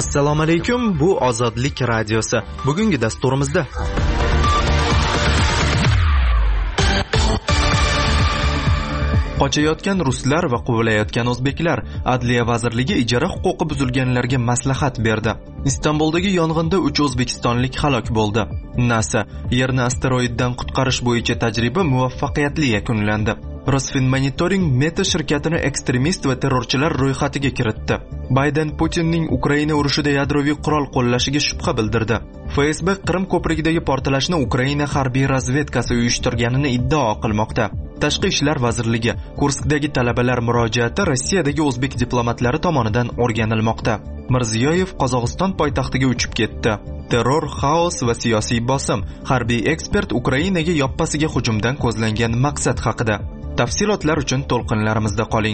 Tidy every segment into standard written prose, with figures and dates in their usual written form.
Assalomu alaykum, bu Ozodlik radiosi. Bugungi dasturimizda qochayotgan ruslar va quvilayotgan o'zbeklar, Adliya vazirligi ijara huquqi buzilganlarga maslahat berdi. Istanbuldagi yong'inda 3 o'zbekistonlik halok bo'ldi. NASA Yerni asteroiddan qutqarish bo'yicha tajriba muvaffaqiyatli yakunlandi. Rosfinmonitoring Meta shirkatini ekstremist va terrorchilar ro'yxatiga kiritdi. Bayden Putinning Ukraina urushida yadroviy qurol qo'llashiga shubha bildirdi. FSB Qrim ko'prigidagi portlashni Ukraina harbiy razvedkasi uyushtirganini iddao qilmoqda. Tashqi ishlar vazirligi Kurskdagi talabalar murojaati Rossiyadagi o'zbek diplomatlari tomonidan o'rganilmoqda. Mirziyoyev Qozog'iston poytaxtiga uchib ketdi. Terror, xaos va siyosiy bosim. Harbiy ekspert Ukrainaga yoppasiga hujumdan ko'zlangan maqsad haqida. Tafsilotlar uchun to'lqinlarimizda qoling.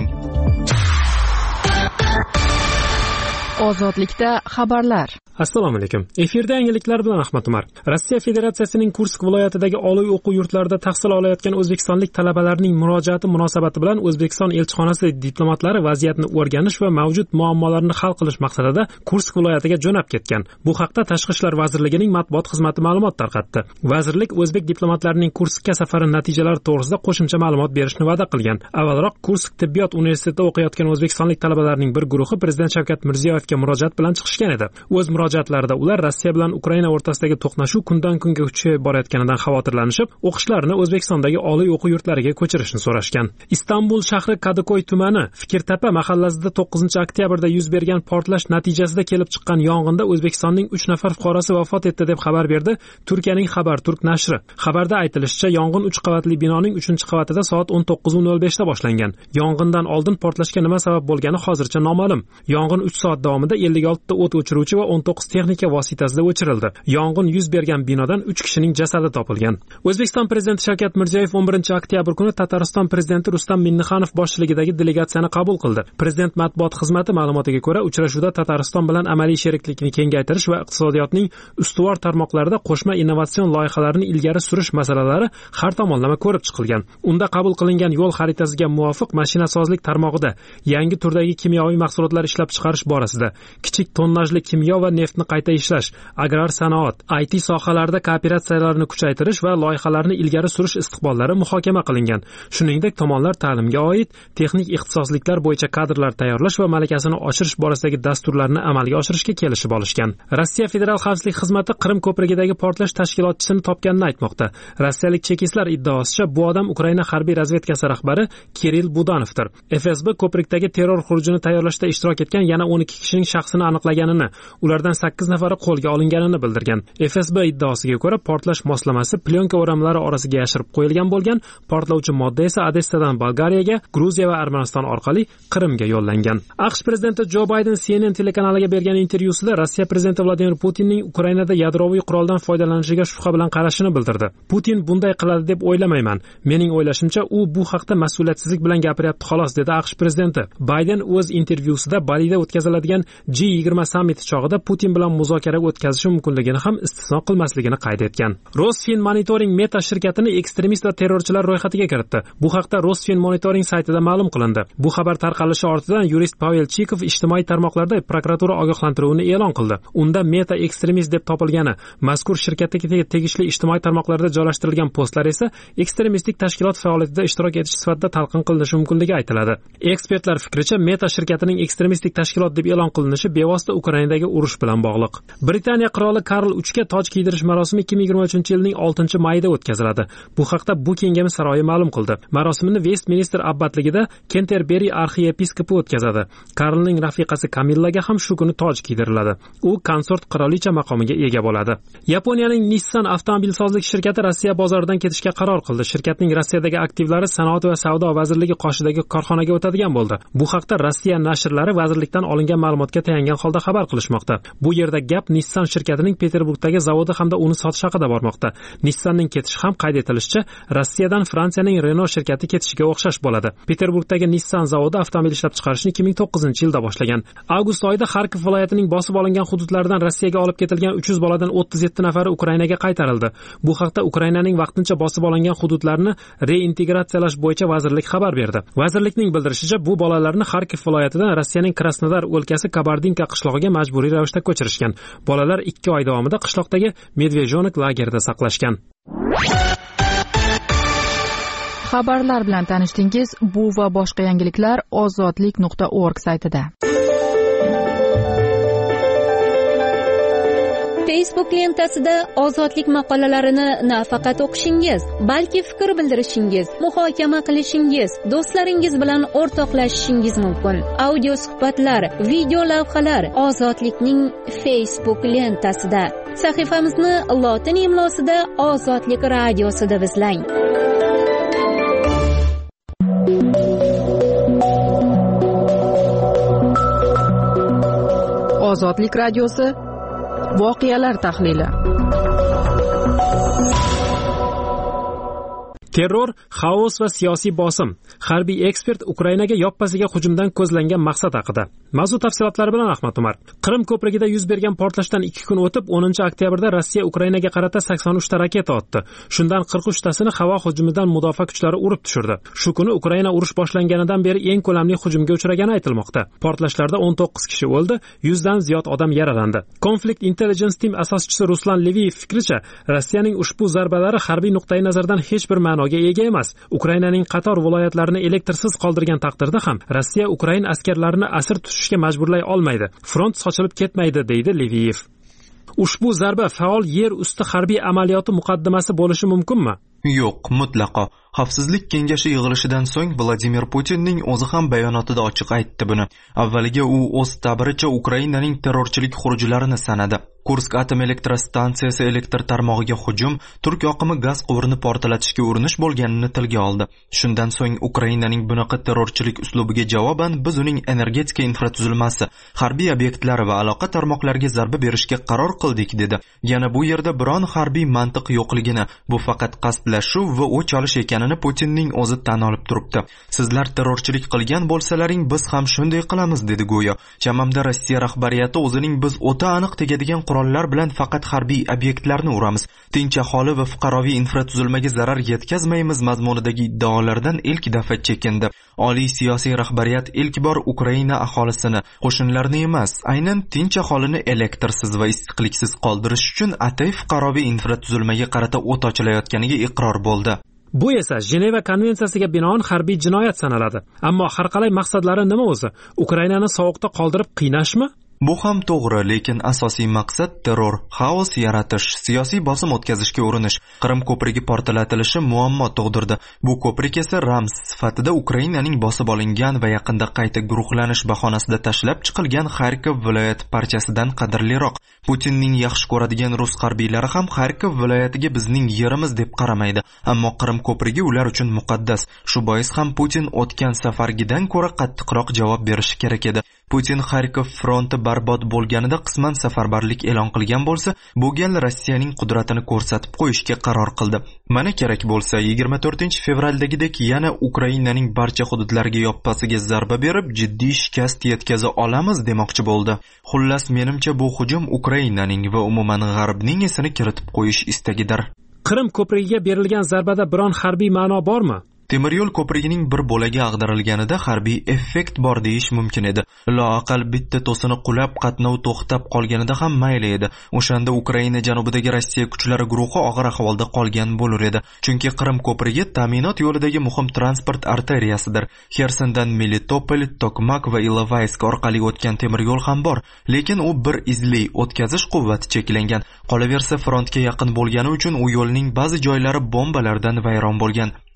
Ozodlikda xabarlar. Assalomu alaykum. Efirda yangiliklar bilan Ahmad Umar. Rossiya Federatsiyasining Kursk viloyatidagi oliy o'quv yurtlarida tahsil olayotgan o'zbekistonlik talabalarning murojaati munosabati bilan O'zbekiston elchixonasi diplomatlari vaziyatni o'rganish va mavjud muammolarni hal qilish maqsadida Kursk viloyatiga jo'nab ketgan. Bu haqda Tashqi ishlar vazirligining matbuot xizmati ma'lumot tarqatdi. Vazirlik o'zbek diplomatlarining Kurskka safari natijalari to'g'risida qo'shimcha ma'lumot berishni va'da qilgan. Avvalroq Kursk tibbiyot universitetida o'qiyotgan o'zbekistonlik talabalarning bir guruhi Prezident Shavkat Mirziyoyevga murojaat bilan chiqishgan edi. O'z murojaatlarida ular Rossiya bilan Ukraina o'rtasidagi to'qnashuv kundan kunga kuchayib borayotganidan xavotirlanishib, o'qishlarini O'zbekistondagi oliy o'quv yurtlariga ko'chirishni so'rashgan. Istanbul shahri Kadıköy tumani Fikirtepa mahallasida 9-oktyabrda yuz bergan portlash natijasida kelib chiqqan yong'inda O'zbekistonning 3 nafar fuqarosi vafot etdi deb xabar berdi Turkiyaning Haberturk nashri. Xabarda aytilishicha, yong'in 3 qavatli binoning 3-qavatida soat 19:05 da boshlangan. Yong'indan oldin portlashga nima sabab bo'lgani hozircha noma'lum. Yong'in 3 soat davomida 56 ta o't o'chiruvchi va 19 texnika vositasida o'chirildi. Yong'in yuz bergan binodan 3 kishining jasadi topilgan. O'zbekiston prezidenti Shavkat Mirziyoyev 11-oktyabr kuni Tatariston prezidenti Rustam Minnixanov boshchiligidagi delegatsiyani qabul qildi. Prezident matbuot xizmati ma'lumotiga ko'ra, uchrashuvda Tatariston bilan amaliy sheriklikni kengaytirish va iqtisodiyotning ustuvor tarmoqlarida qo'shma innovatsion loyihalarni ilgari surish masalalari har tomonlama ko'rib chiqilgan. Unda qabul qilingan yo'l xaritasiga muvofiq mashinasozlik tarmog'ida yangi turdagi kimyoviy mahsulotlar ishlab chiqarish borasida, kichik tonnajli kimyo va neftni qayta ishlash, agrar sanoat, IT sohalarida kooperatsiyalarni kuchaytirish va loyihalarni ilgari surish istiqbollari muhokama qilingan. Shuningdek, tomonlar ta'limga oid texnik ixtisosliklar bo'yicha kadrlar tayyorlash va malakasini oshirish borasidagi dasturlarni amalga oshirishga kelishib olishgan. Rossiya Federal xavfsizlik xizmati Qrim ko'prigidagi portlash tashkilotchisini topganini aytmoqda. Rossiyalik chekistlar iddaosicha, bu odam Ukraina harbiy razvedkasi rahbari Kirill Budanovdir. FSB ko'prikdagi terror xurujini tayyorlashda ishtirok etgan yana 12 kishining shaxsini aniqlaganini, ulardan 8 nafari qo'lga olinganini bildirgan. FSB iddaosiga ko'ra, portlash moslamasi plyonka o'ramlari orasiga yashirib qo'yilgan bo'lgan. Portlovchi modda esa Odessadan Bolgariyaga, Gruziya va Armaniston orqali Qrimga yo'llangan. AQSh prezidenti Jo Bayden CNN telekanaliga bergan intervyusida Rossiya prezidenti Vladimir Putinning Ukrainada yadroviy quroldan foydalanishiga shubha bilan qarashini bildirdi. Putin bunday qiladi deb o'ylamayman. Mening o'ylashimcha, u bu haqda mas'uliyatsizlik bilan gapiryapti xolos, dedi AQSh prezidenti. Bayden o'z intervyusida Balida o'tkaziladigan G20 sammiti chog'ida Putin bilan muzokara o'tkazishi mumkinligini ham istisno qilmasligini qayd etgan. Rosfinmonitoring Meta shirkatini ekstremist va terrorchilar ro'yxatiga kiritdi. Bu haqda Rosfinmonitoring saytida ma'lum qilindi. Bu xabar tarqalishi ortidan yurist Pavel Chikov ijtimoiy tarmoqlarda prokuratura ogohlantiruvini e'lon qildi. Unda Meta ekstremist deb topilgani, mazkur shirkatga tegishli ijtimoiy tarmoqlarda joylashtirilgan postlar esa ekstremistik tashkilot faoliyatida ishtirok etish sifatida talqin qilinishi mumkinligi aytiladi. Ekspertlar fikricha, Meta shirkatining ekstremistik tashkilot deb e'lon qilinishi bevosita Ukrainadagi urush bilan bog'liq. Britaniya qiroli Karl III ga toj kiydirish marosimi 2023-yilning 6-mayida o'tkaziladi. Bu haqda Buckingham saroyi ma'lum qildi. Marosimni Westminster abbatligida Kenterbury arxiyepiskopi o'tkazadi. Karlning rafiqasi Kamillaga ham shu kuni toj kiydiriladi. U konsort qirolicha maqomiga ega bo'ladi. Yaponiyaning Nissan avtomobilsozlik shirkati Rossiya bozoridan ketishga qaror qildi. Shirkatning Rossiyadagi aktivlari Sanoat va savdo vazirligi qoshidagi korxonaga o'tadigan bo'ldi. Bu haqda Rossiya nashrlari vazirlikdan olingan ma'lumotga tayangan holda xabar qilishmoqda. Bu yerda gap Nissan shirkatining Peterburgdagi zavodi hamda uni sotish haqida bormoqda. Nissanning ketishi ham qayd etilishicha, Rossiyadan Fransiyaning Renault shirkati ketishiga o'xshash bo'ladi. Peterburgdagi Nissan zavodi avtomobil ishlab chiqarishni 2009-yilda boshlagan. Avgust oyida Xarkov viloyatining bosib olingan hududlaridan Rossiyaga olib ketilgan 300 boladan 37 nafari Ukrainaga qaytarildi. Bu haqda Ukrainaning vaqtincha bosib olingan hududlarini reintegratsiyalash bo'yicha vazirlik xabar berdi. Vazirlikning bildirishicha, bu bolalarni Xarkov viloyatidan Rossiyaning Krasnodar o'lkasi Kabardinka qishlog'iga majburiy ravishda ko'chirishgan. Bolalar 2 oy davomida qishloqdagi Medvejonok lagerida saqlashgan. Xabarlar bilan tanishdingiz. Bu va boshqa yangiliklar ozodlik.org saytida. Facebook lentasida ozodlik maqolalarini nafaqat o'qishingiz, balki fikr bildirishingiz, muhokama qilishingiz, do'stlaringiz bilan o'rtoqlashishingiz mumkin. Audio suhbatlar, video lavhalar ozodlikning Facebook lentasida. Sahifamizni lotin imlosida Ozodlik radiosi deb izlang. Ozodlik radiosi voqealar tahlili. Terror, xaos va siyosiy bosim. Harbiy ekspert Ukrainaga yoppasiga hujumdan ko'zlangan maqsad haqida. Mavzu tafsilotlari bilan Ahmad Umar. Qrim ko'prigida yuz bergan portlashdan 2 kun o'tib, 10-oktyabrda Rossiya Ukrainaga qarata 83 ta raketa otdi. Shundan 43 tasini havo hujumidan mudofaa kuchlari urib tushirdi. Shu kuni Ukraina urush boshlanganidan beri eng ko'lamli hujumga uchragani aytilmoqda. Portlashlarda 19 kishi o'ldi, 100 dan ziyod odam yaralandi. Conflict Intelligence Team asoschisi Ruslan Leviyev fikricha, Rossiyaning ushbu zarbalari harbiy nuqtai nazardan hech bir ma'noga ega emas. Ukrainaning qator viloyatlarini elektrsiz qoldirgan taqdirda ham Rossiya Ukraina askarlarini asir tutishga majburlay olmaydi. Front sochilib ketmaydi, deydi Leviyev. Ushbu zarba faol yer usti harbiy amaliyoti muqaddimasi bo'lishi mumkinmi? Yo'q, mutlaqo. Xavfsizlik kengashi yig'ilishidan so'ng Vladimir Putinning o'zi ham bayonotida ochiq aytdi buni. Avvaliga u o'z ta'biricha Ukrainaning terrorchilik xurujlarini sanadi. Kursk atom elektrostansiyasi elektr tarmog'iga hujum, turk oqimi gaz quvurini portlatishga urinish bo'lganini tilga oldi. Shundan so'ng Ukrainaning bunaqa terrorchilik uslubiga javoban biz uning energetika infratuzilmasi, harbiy obyektlari va aloqa tarmoqlariga zarba berishga qaror qildik, dedi. Yana bu yerda biron harbiy mantiq yo'qligini, bu faqat qasdlashuv va o'ch olish ekanini Putinning o'zi tan olib turibdi. Sizlar terrorchilik qilgan bo'lsalaring, biz ham shunday qilamiz, dedi go'yo. Chamamda Rossiya rahbariyati o'zining biz o'ta aniq tegadigan qurollar bilan faqat harbiy obyektlarni uramiz, tinch aholi va fuqaroviy infratuzilmaga zarar yetkazmaymiz mazmunidagi iddaolardan ilk daf'a chekindi. Oliy siyosiy rahbariyat ilk bor Ukraina aholisini, qo'shinlarni emas, aynan tinch aholini elektrsiz va issiqliksiz qoldirish uchun atay fuqaroviy infratuzilmaga qarata o't ochilayotganiga iqror bo'ldi. Bu esa Jeneva konvensiyasiga binoan harbiy jinoyat sanaladi. Ammo har qalay maqsadlari nima o'zi? Ukrainani sovuqda qoldirib qiynashmi? Bu ham to'g'ri, lekin asosiy maqsad terror, xaos yaratish, siyosiy bosim o'tkazishga urinish. Qrim ko'prigi portlatilishi muammo tug'dirdi. Bu ko'prik esa ramz sifatida Ukrainaning bosib olingan va yaqinda qayta guruhlanish bahonasida tashlab chiqilgan Xarkov viloyati parchasidan qadrliroq. Putinning yaxshi ko'radigan rus harbiylari ham Xarkov viloyatiga bizning yerimiz deb qaramaydi, ammo Qrim ko'prigi ular uchun muqaddas. Shu bois ham Putin o'tgan safargidan ko'ra qattiqroq javob berishi kerak edi. Putin Xarkov fronti barbod bo'lganida qisman safarbarlik e'lon qilgan bo'lsa, bu gal Rossiyaning qudratini ko'rsatib qo'yishga qaror qildi. Mana kerak bo'lsa 24-fevraldagidek yana Ukrainaning barcha hududlariga yoppasiga zarba berib, jiddiy shikast yetkaza olamiz demoqchi bo'ldi. Xullas, menimcha bu hujum Ukrainaning va umuman G'arbning esini kiritib qo'yish istagidir. Qrim ko'prigiga berilgan zarbada biron harbiy ma'no bormi? Temir yo'l ko'prigining bir bo'lagi ag'darilganida harbiy effekt bor deyish mumkin edi. Loaqal bitta to'sini qulab, qatnov to'xtab qolganida ham mayli edi. O'shanda Ukraina janubidagi Rossiya kuchlari guruhi og'ir ahvolda qolgan bo'lar edi. Chunki Qrim ko'prigi ta'minot yo'lidagi muhim transport arteriyasidir. Xersondan Melitopol, Tokmak va Ilovaysk orqali o'tgan temir yo'l ham bor, lekin u bir izli, o'tkazish quvvati cheklangan. Qolaversa, frontga yaqin bo'lgani uchun u yo'lning ba'zi joylari bombalardan vayron bo'lgan.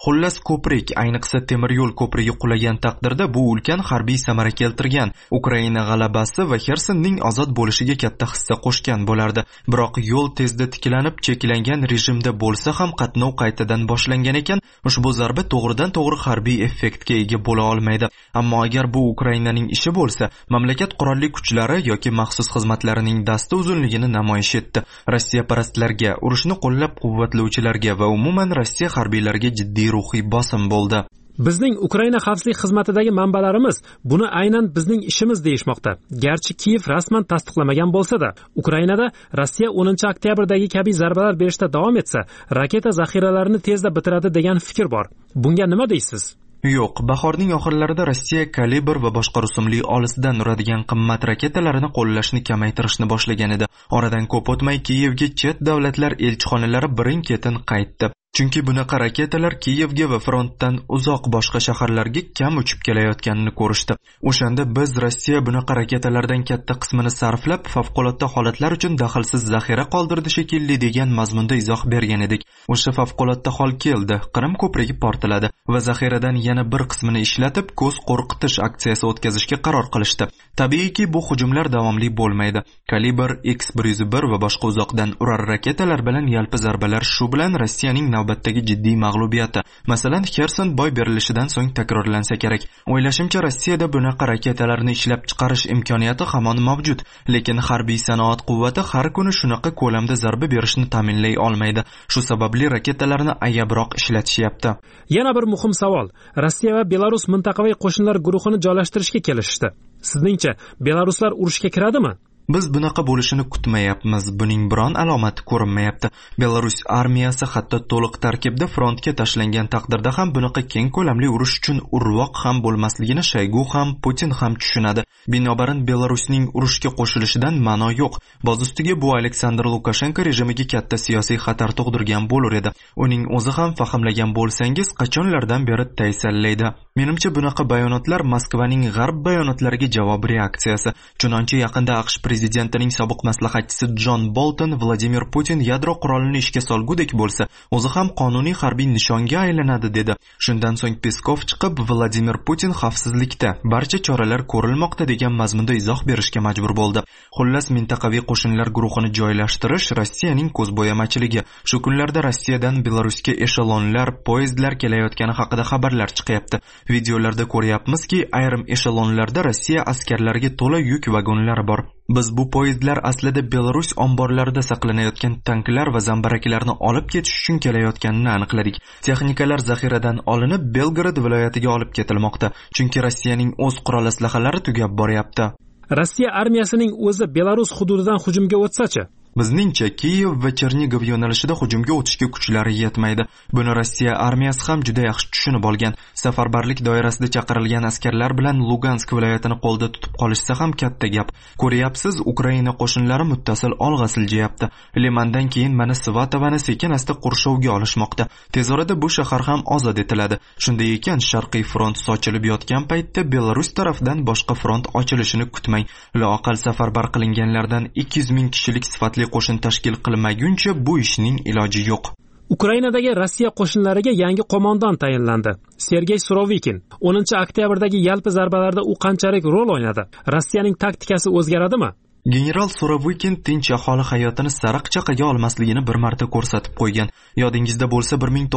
Xullas, ko'prik, ayniqsa temir yo'l ko'prigi qulagan taqdirda bu ulkan harbiy samara keltirgan, Ukraina g'alabasi va Xersonning ozod bo'lishiga katta hissa qo'shgan bo'lardi. Biroq yo'l tezda tiklanib, cheklangan rejimda bo'lsa ham qatnov qaytadan boshlangan ekan, ushbu zarba to'g'ridan-to'g'ri harbiy effektga ega bo'la olmaydi. Ammo agar bu Ukrainaning ishi bo'lsa, mamlakat qurolli kuchlari yoki maxsus xizmatlarining dasti uzunligini namoyish etdi. Rossiya parastlarga, urushni qo'llab-quvvatlovchilarga va umuman Rossiya harbiylariga jiddiy ruhiy bosim bo'ldi. Bizning Ukraina xavfsizlik xizmatidagi manbalarimiz buni aynan bizning ishimiz deyishmoqda. Garchi Kiyev rasman tasdiqlamagan bo'lsa-da, Ukrainada Rossiya 10-oktyabrdagi kabi zarbalar berishda davom etsa, raketa zaxiralarini tezda bitiradi degan fikr bor. Bunga nima deysiz? Yo'q, bahorning oxirlarida Rossiya kalibr va boshqa rusumli olisdan uradigan qimmat raketalarini qo'llashni kamaytirishni boshlagan edi. Oradan ko'p o'tmay Kiyevga chet davlatlar elchixonalari birin-ketin qaytdi. Chunki bunaqa raketalar Kiyevga va frontdan uzoq boshqa shaharlarga kam uchib kelayotganini ko'rishdi. O'shanda biz Rossiya bunaqa raketalardan katta qismini sarflab, favqulodda holatlar uchun daxlsiz zaxira qoldirdi shekilli degan mazmunda izoh bergan edik. O'sha favqulodda hol keldi. Qrim ko'prigi portladi va zaxiradan yana bir qismini ishlatib, ko'z qo'rqitish aksiyasi o'tkazishga qaror qilishdi. Tabiiyki, bu hujumlar davomli bo'lmaydi. Kalibr X-101 va boshqa uzoqdan urar raketalar bilan yalpi zarbalar shu bilan Rossiyaning navbatdagi jiddiy mag'lubiyati, masalan Xerson boy berilishidan so'ng takrorlansa kerak. O'ylashimcha, Rossiyada bunaqa raketalarni ishlab chiqarish imkoniyati hamon mavjud, lekin harbiy sanoat quvvati har kuni shunaqa ko'lamda zarba berishni ta'minlay olmaydi. Shu sababli raketalarni ayabroq ishlatishyapti. Yana bir muhim savol. Rossiya va Belarus mintaqaviy qo'shinlar guruhini joylashtirishga kelishdi. Sizningcha, belaruslar urushga kiradimi? Biz bunaqa bo'lishini kutmayapmiz. Buning biron alomati ko'rinmayapti. Belarus armiyasi hatto to'liq tarkibda frontga tashlangan taqdirda ham bunaqa keng ko'lamli urush uchun urvoq ham bo'lmasligini Shoygu ham, Putin ham tushunadi. Binobarin Belarusning urushga qo'shilishidan ma'no yo'q. Boz ustiga bu Aleksandr Lukashenko rejimiga katta siyosiy xatar tug'dirgan bo'lar edi. Uning o'zi ham fahmlagan bo'lsangiz, qachonlardan beri taysallaydi. Menimcha bunaqa bayonotlar Moskvaning g'arb bayonotlariga javob reaksiyasi. Chunonchi yaqinda AQSh prezidentining sobiq maslahatchisi Jon Bolton Vladimir Putin yadro qurolini ishga solgudek bo'lsa, o'zi ham qonuniy harbiy nishonga aylanadi dedi. Shundan so'ng Peskov chiqib, Vladimir Putin xavfsizlikda, barcha choralar ko'rilmoqda degan mazmunda izoh berishga majbur bo'ldi. Xullas, mintaqaviy qo'shinlar guruhini joylashtirish Rossiyaning ko'zbo'yamachiligi. Shu kunlarda Rossiyadan Belarusga eshelonlar, poyezdlar kelayotgani haqida xabarlar chiqyapti. Videolarda ko'ryapmizki, ayrim eshelonlarda Rossiya askarlariga to'la yuk vagonlari bor. Biz bu poyezdlar aslida Belarus omborlarida saqlanayotgan tanklar va zambaraklarni olib ketish uchun kelayotganini aniqladik. Texnikalar zaxiradan olinib Belgorod viloyatiga olib ketilmoqda, chunki Rossiyaning o'z qurol aslahalari tugab boryapti. Rossiya armiyasining o'zi Belarus hududidan hujumga o'tsa-chi? Bizningcha Kiyev va Chernigov yo'nalishida hujumga o'tishga kuchlari yetmaydi. Buni Rossiya armiyasi ham juda yaxshi tushunib olgan. Safarbarlik doirasida chaqirilgan askarlar bilan Lugansk viloyatini qo'lda tutib qolishsa ham katta gap. Ko'ryapsiz, Ukraina qo'shinlari muttasil olg'a siljayapti. Limandan keyin mana Svatovani sekin-asta qurshovga olishmoqda. Tez orada bu shahar ham ozod etiladi. Shunday ekan, Sharqiy front sochilib yotgan paytda Belarus tarafdan boshqa front ochilishini kutmang. Loaqal safarbar qilinganlardan 200 ming kishilik sifatli qo'shin tashkil qilmaguncha bu ishning iloji yo'q. Ukrainadagi Rossiya qo'shinlariga yangi qo'mondon tayinlandi. Sergey Surovikin. 10-oktyabrdagi yalpi zarbalarda u qanchalik rol o'ynadi? Rossiyaning taktikasi o'zgaradimi? General Surovikin tinch aholi hayotini sariq chaqaga olmasligini bir marta ko'rsatib qo'ygan. Yodingizda bo'lsa,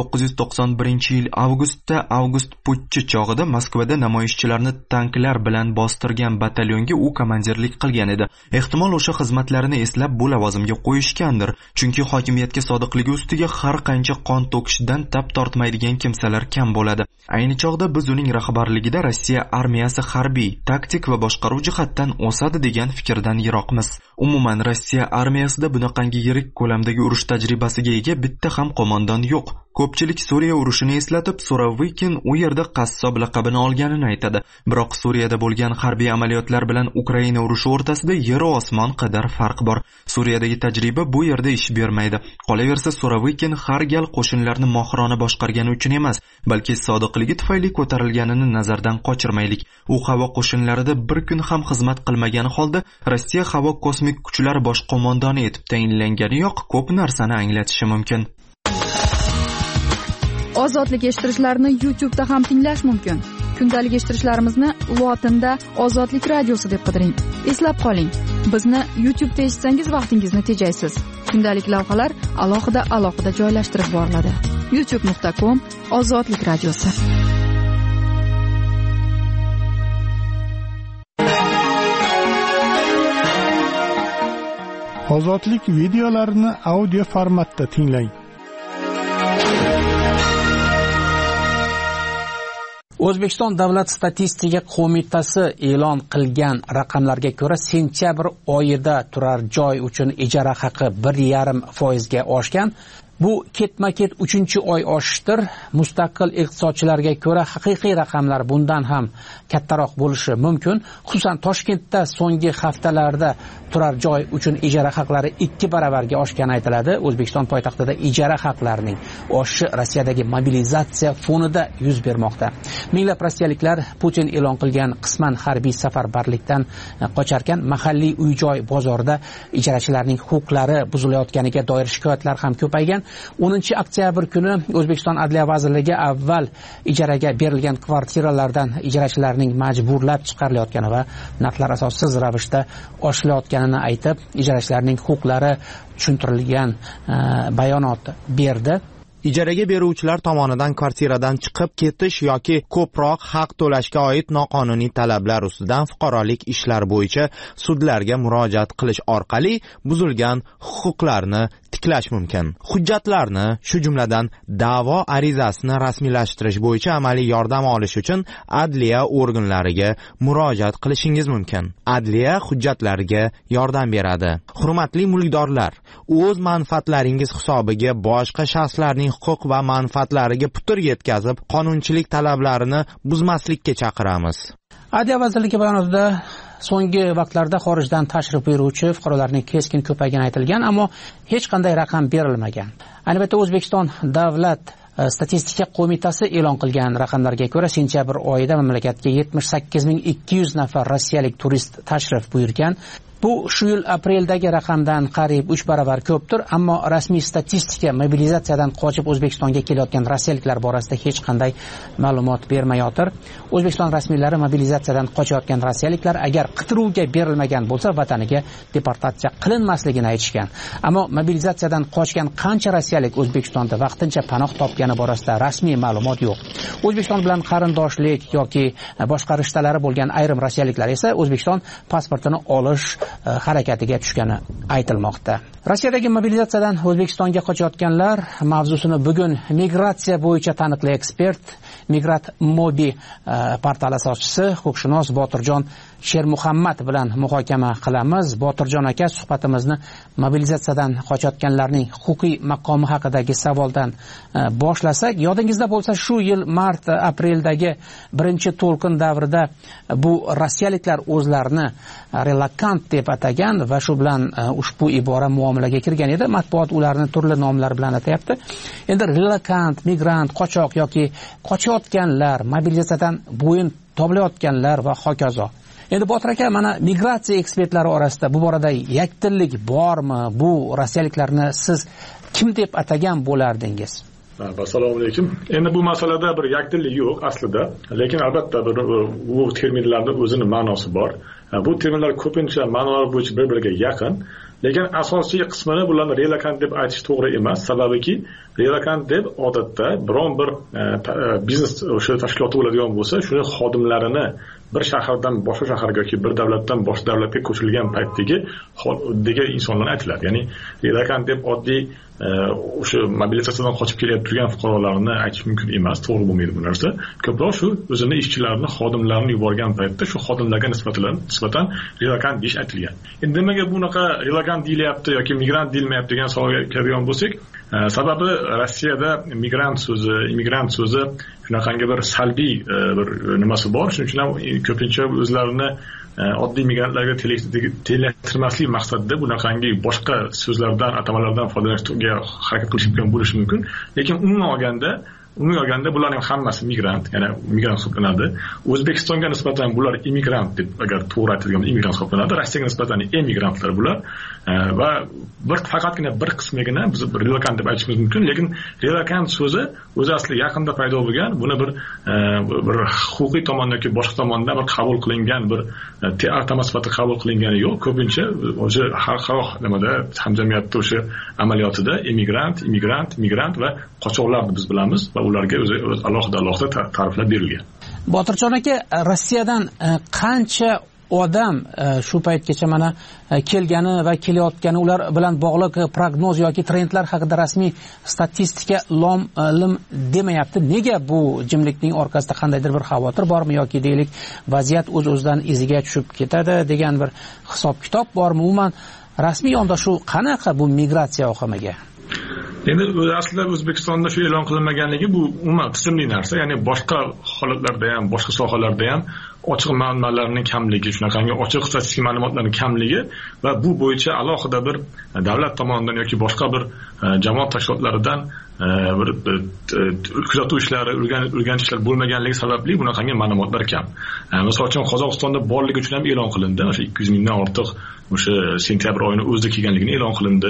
1991-yil avgust putchi chog'ida Moskvada namoyishchilarni tanklar bilan bostirgan batalyonga u komandirlik qilgan edi. Ehtimol o'sha xizmatlarini eslab bu lavozimga qo'yishgandir, chunki hokimiyatga sodiqligi ustiga har qancha qon to'kishdan tap tortmaydigan kimsalar kam bo'ladi. Ayni chog'da biz uning rahbarligida Rossiya armiyasi harbiy, taktik va boshqaruv jihatdan o'sadi degan fikrdan yiroqmiz. Umuman Rossiya armiyasida bunaqangi yirik ko'lamdagi urush tajribasiga ega bitta ham qo'mondon yo'q. Ko'pchilik Suriya urushini eslatib, Surovikin u yerda qassob laqabini olganini aytadi. Biroq Suriyada bo'lgan harbiy amaliyotlar bilan Ukraina urushi o'rtasida yer va osmon qadar farq bor. Suriyadagi tajriba bu yerda ish bermaydi. Qolaversa, Surovikin har gal qo'shinlarni mohirona boshqargani uchun emas, balki sodiqligi tufayli ko'tarilganini nazardan qochirmaylik. U havo qo'shinlarida bir kun ham xizmat qilmagani holda Rossiya havo kosmik kuchlari bosh qo'mondoni etib tayinlangani yo'q ko'p narsani anglatishi mumkin. Ozodlik eshittirishlarni YouTube'da ham tinglash mumkin. Kundalik eshittirishlarimizni lotinda Ozodlik radiosi deb qidiring. Eslab qoling, bizni YouTube'da eshitsangiz vaqtingizni tejaysiz. Kundalik lavhalar alohida joylashtirib boriladi. youtube.com/Ozodlik radiosi. Ozodlik videolarini audio formatda tinglang. O'zbekiston Davlat statistika qo'mitasi e'lon qilgan raqamlarga ko'ra, sentyabr oyida turar joy uchun ijara haqi 1,5% ga oshgan. Bu ketma-ket 3-oy oshishdir. Mustaqil iqtisodchilarga ko'ra haqiqiy raqamlar bundan ham kattaroq bo'lishi mumkin. Xususan Toshkentda so'nggi haftalarda turar joy uchun ijara haqlari 2 baravarga oshgani aytiladi. O'zbekiston poytaxtida ijara haqlarining oshishi Rossiyadagi mobilizatsiya fonida yuz bermoqda. Minglab rossiyaliklar Putin e'lon qilgan qisman harbiy safarbarlikdan qocharkan mahalliy uy-joy bozorida ijarachilarning huquqlari buzilayotganiga doir shikoyatlar ham ko'paygan. 10-oktyabr kuni O'zbekiston Adliya vazirligi avval ijaraga berilgan kvartiralardan ijarachilarning majburlab chiqarilayotgani va narxlar asossiz ravishda oshilayotganini aytib, ijarachilarning huquqlari tushuntirilgan bayonot berdi. Ijaraga beruvchilar tomonidan kvartiradan chiqib ketish yoki ko'proq haq to'lashga oid noqonuniy talablar ustidan fuqarolik ishlar bo'yicha sudlarga murojaat qilish orqali buzilgan huquqlarni tiklash mumkin. Hujjatlarni, shu jumladan da'vo arizasini rasmiylashtirish bo'yicha amaliy yordam olish uchun adliya organlariga murojaat qilishingiz mumkin. Adliya hujjatlariga yordam beradi. Hurmatli mulkdorlar, o'z manfaatlaringiz hisobiga boshqa shaxslarning huquq va manfaatlariga putur yetkazib, qonunchilik talablarini buzmaslikka chaqiramiz. Adliya vazirligi bayonotida so'nggi vaqtlarda xorijdan tashrif buyuruvchi fuqarolarning keskin ko'paygani aytilgan, ammo hech qanday raqam berilmagan. Ayni paytda O'zbekiston Davlat statistika qo'mitasi e'lon qilgan raqamlarga ko'ra, sentyabr oyida mamlakatga 78.200 nafar rossiyalik turist tashrif buyurgan. Bu shu yil apreldagi raqamdan qariyb 3 baravar ko'pdir, ammo rasmiy statistika mobilizatsiyadan qochib O'zbekistonga kelayotgan rossiyaliklar borasida hech qanday ma'lumot bermayotir. O'zbekiston rasmiylari mobilizatsiyadan qochayotgan rossiyaliklar agar qidiruvga berilmagan bo'lsa, vataniga deportatsiya qilinmasligini aytishgan. Ammo mobilizatsiyadan qochgan qancha rossiyalik O'zbekistonda vaqtincha panoh topgani borasida rasmiy ma'lumot yo'q. O'zbekiston bilan qarindoshlik yoki boshqa rishtalari bo'lgan ayrim rossiyaliklar esa O'zbekiston pasportini olish harakatiga tushgani aytilmoqda. Rossiyadagi mobilizatsiyadan O'zbekistonga qochayotganlar mavzusini bugun migratsiya bo'yicha taniqli ekspert, Migrat Mobi portali asoschisi huquqshunos Botirjon Shermuhammad bilan muhokama qilamiz. Botirjon aka, suhbatimizni mobilizatsiyadan qochayotganlarning huquqiy maqomi haqidagi savoldan boshlasak, yodingizda bo'lsa, shu yil mart-apreldagi birinchi to'lqin davrida bu rossiyaliklar o'zlarini relokant deb atagan va shu bilan ushbu ibora muomalaga kirgan edi. Matbuot ularni turli nomlar bilan atayapti. Endi relokant, migrant, qochoq yoki qochayotganlar, mobilizatsiyadan bo'yin tovlayotganlar va hokazo. Endi Botir aka, mana migratsiya ekspertlari orasida bu borada yakdillik bormi? Bu rossiyaliklarni siz kim deb atagan bo'lardingiz? Assalomu alaykum. Endi bu masalada bir yakdillik yo'q aslida, lekin albatta bu terminlarning o'zining ma'nosi bor. Bu terminlar ko'pincha ma'nolar bo'yicha bir-biriga yaqin, lekin asosiy qismini bularni relokant deb aytish to'g'ri emas, sababiki relokant deb odatda biron bir biznes o'sha tashkiloti bo'ladigan bo'lsa, shuni xodimlarini bir shahardan boshqa shaharga yoki bir davlatdan boshqa davlatga ko'chirilgan paytdagi insonlarni aytiladi. Ya'ni relokant deb oddiy o'sha mobilizatsiyadan qochib kelayotgan fuqarolarni aytish mumkin emas, to'g'ri bo'lmaydi bu narsa. Ko'proq shu o'zini ishchilarini, xodimlarini yuborgan paytda shu xodimlarga nisbatan relokant deyish aytilgan. Endi nimaga bunaqa relokant deyilyapti yoki migrant deyilmayapti degan savolga keladigan bo'lsak, sababi Rossiyada immigrant so'zi shunaqangi bir salbiy bir nimasi bor. Shuning uchun ham ko'pincha o'zlarini oddiy migrantlarga tenglashtirmaslik maqsadida bunaqangi boshqa so'zlardan, atamalardan foydalanishga harakat qilishgan bo'lishi mumkin. Lekin umuman olganda umumiy olganda bularning hammasi migrant, ya'ni migrant hisoblanadi. O'zbekistonga nisbatan bular immigrant deb agar to'g'ri aytilgan immigrant hisoblanadi. Rossiyaga nisbatan emigrantlar bular va faqatgina bir qismigina biz relokant deb aytishimiz mumkin, lekin relokant so'zi o'zi asli yaqinda paydo bo'lgan, buni bir huquqiy tomondan yoki boshqa tomondan bir qabul qilingan bir atama sifatida qabul qilingani yo'q. Ko'pincha o'zi xalqaro nimada hamjamiyatda o'sha amaliyotida migrant va qochoqlarni biz bilamiz va ularga o'zi alohida ta'riflab berilgan. Botirjon aka, Rossiyadan qancha odam shu paytgacha mana kelgani va kelayotgani, ular bilan bog'liq prognoz yoki trendlar haqida rasmiy statistika lim demayapti. Nega bu jimlikning orqasida qandaydir bir xavotir bormi yoki deylik vaziyat o'z-o'zidan iziga tushib ketadi degan bir hisob-kitob bormi? Umuman rasmiy yondashuv qanaqa bu migratsiya oqimiga? Endi aslida O'zbekistonda shu e'lon qilinmaganligi bu umuman tizimli narsa, ya'ni boshqa holatlarda ham, boshqa sohalarda ham ochiq ma'lumotlarning kamligi, shunaqangi ochiq statistik ma'lumotlarning kamligi va bu bo'yicha alohida bir davlat tomonidan yoki boshqa bir jamoat tashkilotlaridan bir kuzatuv ishlari, o'rganishlar bo'lmaganligi sababli bunaqangi ma'lumotlar kam. Misol uchun Qozog'istonda borligi uchun ham e'lon qilindi. O'sha 200 mingdan ortiq o'sha sentyabr oyining o'zida kelganligini e'lon qilindi.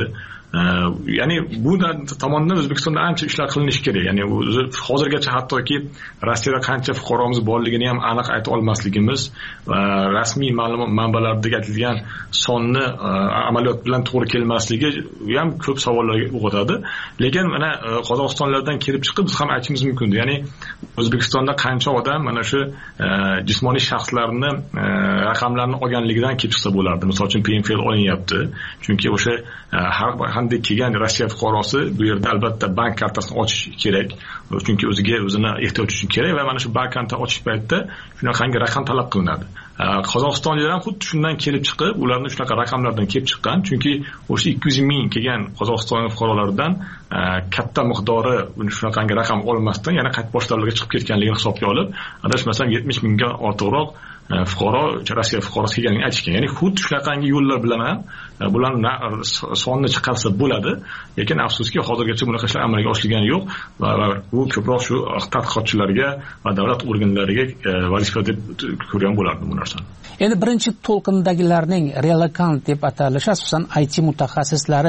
Ya'ni bu tomonidan O'zbekistonda ancha ishlar qilinishi kerak. Ya'ni hozirgacha hattoki Rossiyada qancha fuqaromiz borligini ham aniq ayta olmasligimiz va rasmiy ma'lumot manbalardagi aytilgan sonni amaliyot bilan to'g'ri kelmasligi ham ko'p savollarga uyg'otadi. Lekin mana Qozog'istonlardan kelib chiqib biz ham aytishimiz mumkin. Ya'ni O'zbekistonda qancha odam mana shu jismoniy shaxslarni raqamlarini olganligidan kelib chiqsa bo'lardi. Misol uchun PNFL olinyapti. Chunki o'sha har qanday kelgan Rossiya fuqarosi bu yerda albatta bank kartasini ochish kerak. Chunki o'zini ehtiyoj uchun kerak va mana shu bank kartani ochish paytida shunaqangi raqam talab qilinadi. Qozog'istonliklar ham xuddi shundan kelib chiqib, ularning shunaqa raqamlardan kelib chiqqan. Chunki o'sha 200 ming kelgan Qozog'iston fuqarolaridan katta miqdori shunaqangi raqam olmasdan yana qaytib boshqalarga chiqib ketganligini hisobga olib, adashmasam 70 mingga ortiqroq fuqaro, Rossiya fuqarosi kelganligini aytishgan. Ya'ni xuddi shunaqangi yo'llar bilan ham bularni sonni chiqarsa bo'ladi, lekin afsuski hozirgacha bunaqa ishlar amalga oshirilgani yo'q va bu ko'proq shu tadqiqotchilarga va davlat organlariga vazifa deb ko'rgan bo'lardi bu narsani. Endi birinchi to'lqindagilarning relokant deb atalishi asosan IT mutaxassislari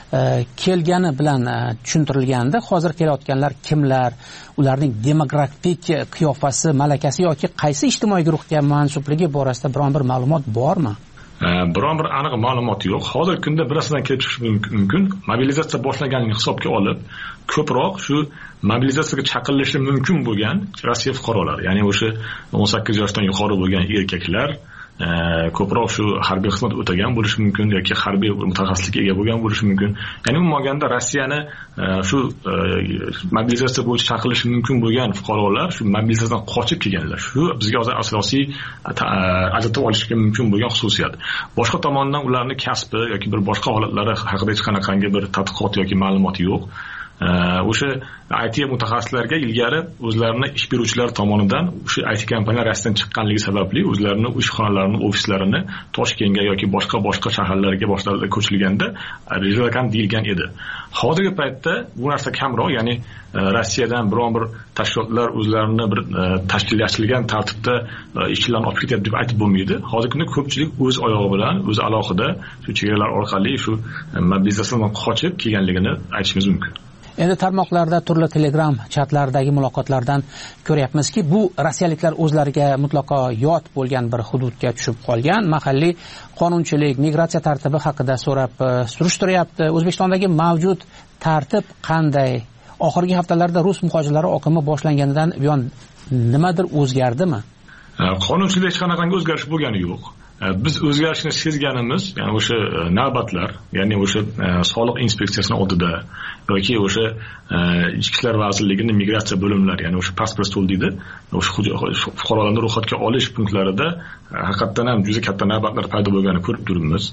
kelgani bilan tushuntirilganda, hozir kelayotganlar kimlar, ularning demografik qiyofasi, malakasi yoki qaysi ijtimoiy guruhga mansubligi borasida biron bir ma'lumot bormi? Biron bir aniq ma'lumot yo'q. Hozirgi kunda bir narsadan kelib chiqish mumkin. Mobilizatsiya boshlanganligini hisobga olib, ko'proq shu mobilizatsiyaga chaqirilishi mumkin bo'lgan Rossiya fuqarolari, ya'ni o'sha 18 yoshdan yuqori bo'lgan erkaklar ko'proq shu harbiy xizmat o'tagan bo'lishi mumkin yoki harbiy mutaxassislikka ega bo'lgan bo'lishi mumkin. Ya'ni umuman olganda Rossiyani shu mobilizatsiya bo'yicha chaqirilishi mumkin bo'lgan fuqarolar shu mobilizatsiyadan qochib kelganlar. Shu bizga hozir asosiy ajratib olishga mumkin bo'lgan xususiyat. Boshqa tomondan ularning kasbi yoki bir boshqa holatlari haqida hech qanaqangi bir tadqiqot yoki ma'lumot yo'q. O'sha IT mutaxassislarga ilgari o'zlarini ish beruvchilar tomonidan o'sha IT kompaniyalar Rossiyadan chiqqanligi sababli o'zlarini ishxonalarini, ofislarini Toshkentga yoki boshqa shaharlarga boshlarida ko'chirilganda relokant deyilgan edi. Hozirgi paytda bu narsa kamroq, ya'ni Rossiyadan biron bir tashkilotlar o'zlarini bir tashkillashtirilgan tartibda ishchilarni olib ketyapti deb aytib bo'lmaydi. Hozirgi kunda ko'pchilik o'z oyog'i bilan, o'zi alohida shu chegaralar orqali shu mobilizatsiyadan qochib kelganligini aytishimiz mumkin. Endi tarmoqlarda turli Telegram chatlaridagi muloqotlardan ko'ryapmizki, bu rossiyaliklar o'zlariga mutlaqo yot bo'lgan bir hududga tushib qolgan, mahalliy qonunchilik, migratsiya tartibi haqida so'rab surishtiryapti. O'zbekistondagi mavjud tartib qanday? Oxirgi haftalarda rus muhojirlari oqimi boshlanganidan buyon nimadir o'zgardimi? Qonunchilikda hech qanaqangi o'zgarish bo'lgani yo'q. Biz o'zgarishni sezganimiz, ya'ni o'sha navbatlar, ya'ni o'sha soliq inspeksiyasining oldida yoki o'sha Ichki ishlar vazirligining migratsiya bo'limlari, ya'ni o'sha pasport stol deydi, o'sha fuqarolarni ro'yxatga olish punktlarida haqiqatan ham juda katta navbatlar paydo bo'lganini ko'rib turibmiz.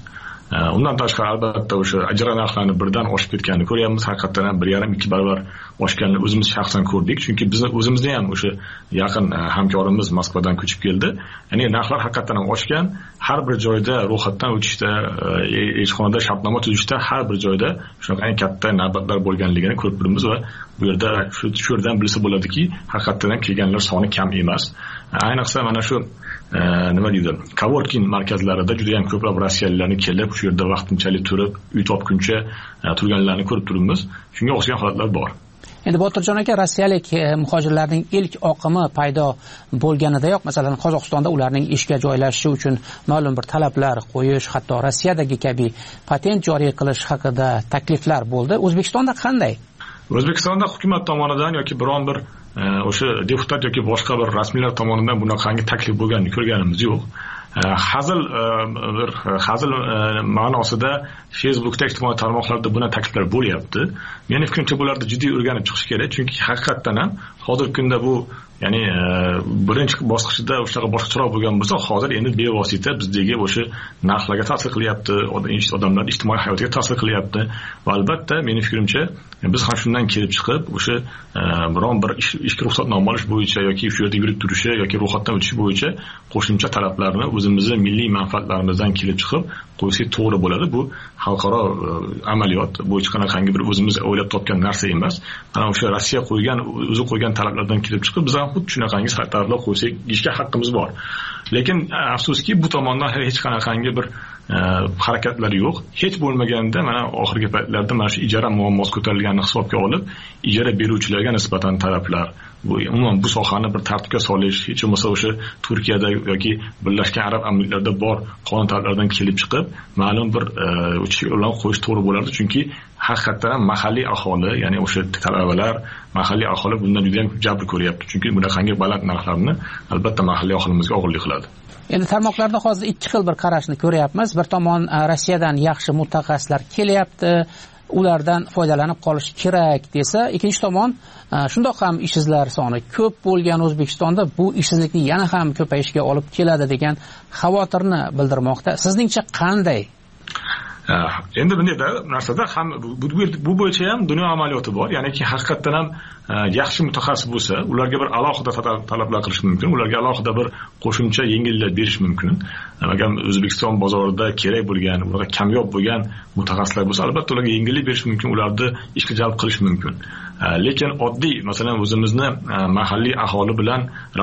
Undan tashqari albatta o'sha ijara narxlari birdan oshib ketganini ko'ryapmiz. Haqiqatan ham 1,5-2 barobar oshganini o'zimiz shaxsan ko'rdik. Chunki biz o'zimizni ham o'sha yaqin hamkorimiz Moskvadan ko'chib keldi. Ya'ni narxlar haqiqatan ham oshgan. Har bir joyda ro'yxatdan o'tishda, elchixonada shartnoma tuzishda har bir joyda shunaqa katta navbatlar bo'lganligini ko'rib turibmiz va bu yerda shu yerdan bilsa bo'ladiki, haqiqatan ham kelganlar soni kam emas. Ayniqsa mana shu nima deydi, coworking markazlarida juda ham ko'plab rossiyaliklarni kelib, shu yerda vaqtinchalik turib, uy topguncha turganlarni ko'rib turibmiz. Shunga o'xshagan holatlar bor. Endi Botirjon aka, rossiyalik muhojirlarning ilk oqimi paydo bo'lganidayoq, masalan, Qozog'istonda ularning ishga joylashishi uchun ma'lum bir talablar qo'yish, hatto Rossiyadagi kabi patent joriy qilish haqida takliflar bo'ldi. O'zbekistonda qanday? O'zbekistonda hukumat tomonidan yoki biron bir o'sha deputat yoki boshqa bir rasmiylar tomonidan bunaqangi taklif bo'lganini ko'rganimiz yo'q. Hazil ma'nosida Facebookda, ijtimoiy tarmoqlarda buna takliflar bo'lyapti. Meni fikrimcha bularni jiddiy o'rganib chiqish kerak, chunki haqiqatan ham hozirgi kunda bu, ya'ni birinchi bosqichda o'shaqa boshqacharoq bo'lgan bo'lsa, hozir endi bevosita bizdagi o'sha narxlarga ta'sir qilyapti, odamlar ijtimoiy hayotiga ta'sir qilyapti. Va albatta meni fikrimcha biz ham shundan kelib chiqib, o'sha biron bir ishga ruxsatnoma olish bo'yicha yoki shu yerda yurib turishi yoki ro'yxatdan o'tishi bo'yicha qo'shimcha talablarni o'zimizning milliy manfaatlarimizdan kelib chiqib qo'ysak to'g'ri bo'ladi. Bu xalqaro amaliyot, bu hech qanaqangi bir o'zimiz o'ylab topgan narsa emas. Mana o'sha Rossiya o'zi qo'ygan talablardan kelib chiqib biz ham xuddi shunaqangi talablar qo'ysak, ishga haqqimiz bor. Lekin afsuski bu tomondan hech qanaqangi bir harakatlar yo'q. Hech bo'lmaganda mana oxirgi paytlarda mana shu ijara muammosi ko'tarilganini hisobga olib, ijara beruvchilarga nisbatan talablar, bu umuman bu sohani bir tartibga solish, hech bo'lmasa o'sha Turkiyada yoki Birlashgan Arab Amirliklarida bor qonun talablaridan kelib chiqib, ma'lum bir ularni qo'yish to'g'ri bo'lardi, chunki haqiqatan ham mahalliy aholi, ya'ni o'sha talabalar, mahalliy aholi bundan juda ham jabr ko'ryapti, chunki bunaqangi baland narxlarni albatta mahalliy aholimizga og'irlik qiladi. Endi tarmoqlarda hozir ikki xil bir qarashni ko'ryapmiz. Bir tomon Rossiyadan yaxshi mutaxassislar kelyapti, ulardan foydalanib qolish kerak desa, ikkinchi tomon shundoq ham ishsizlar soni ko'p bo'lgan O'zbekistonda bu ishsizlikni yana ham ko'payishiga olib keladi degan xavotirni bildirmoqda. Sizningcha qanday? Endi bunday narsada ham bu bo'yicha ham dunyo amaliyoti bor. Ya'ni haqiqatan ham yaxshi mutaxassis bo'lsa, ularga bir alohida talablar qilish mumkin, ularga alohida bir qo'shimcha yengillik berish mumkin. Agar O'zbekiston bozorida kerak bo'lgan, ularga kamyob bo'lgan mutaxassislar bo'lsa, albatta ularga yengillik berish mumkin, ularni ishga jalb qilish mumkin. Lekin oddiy, masalan, o'zimizni mahalliy aholi bilan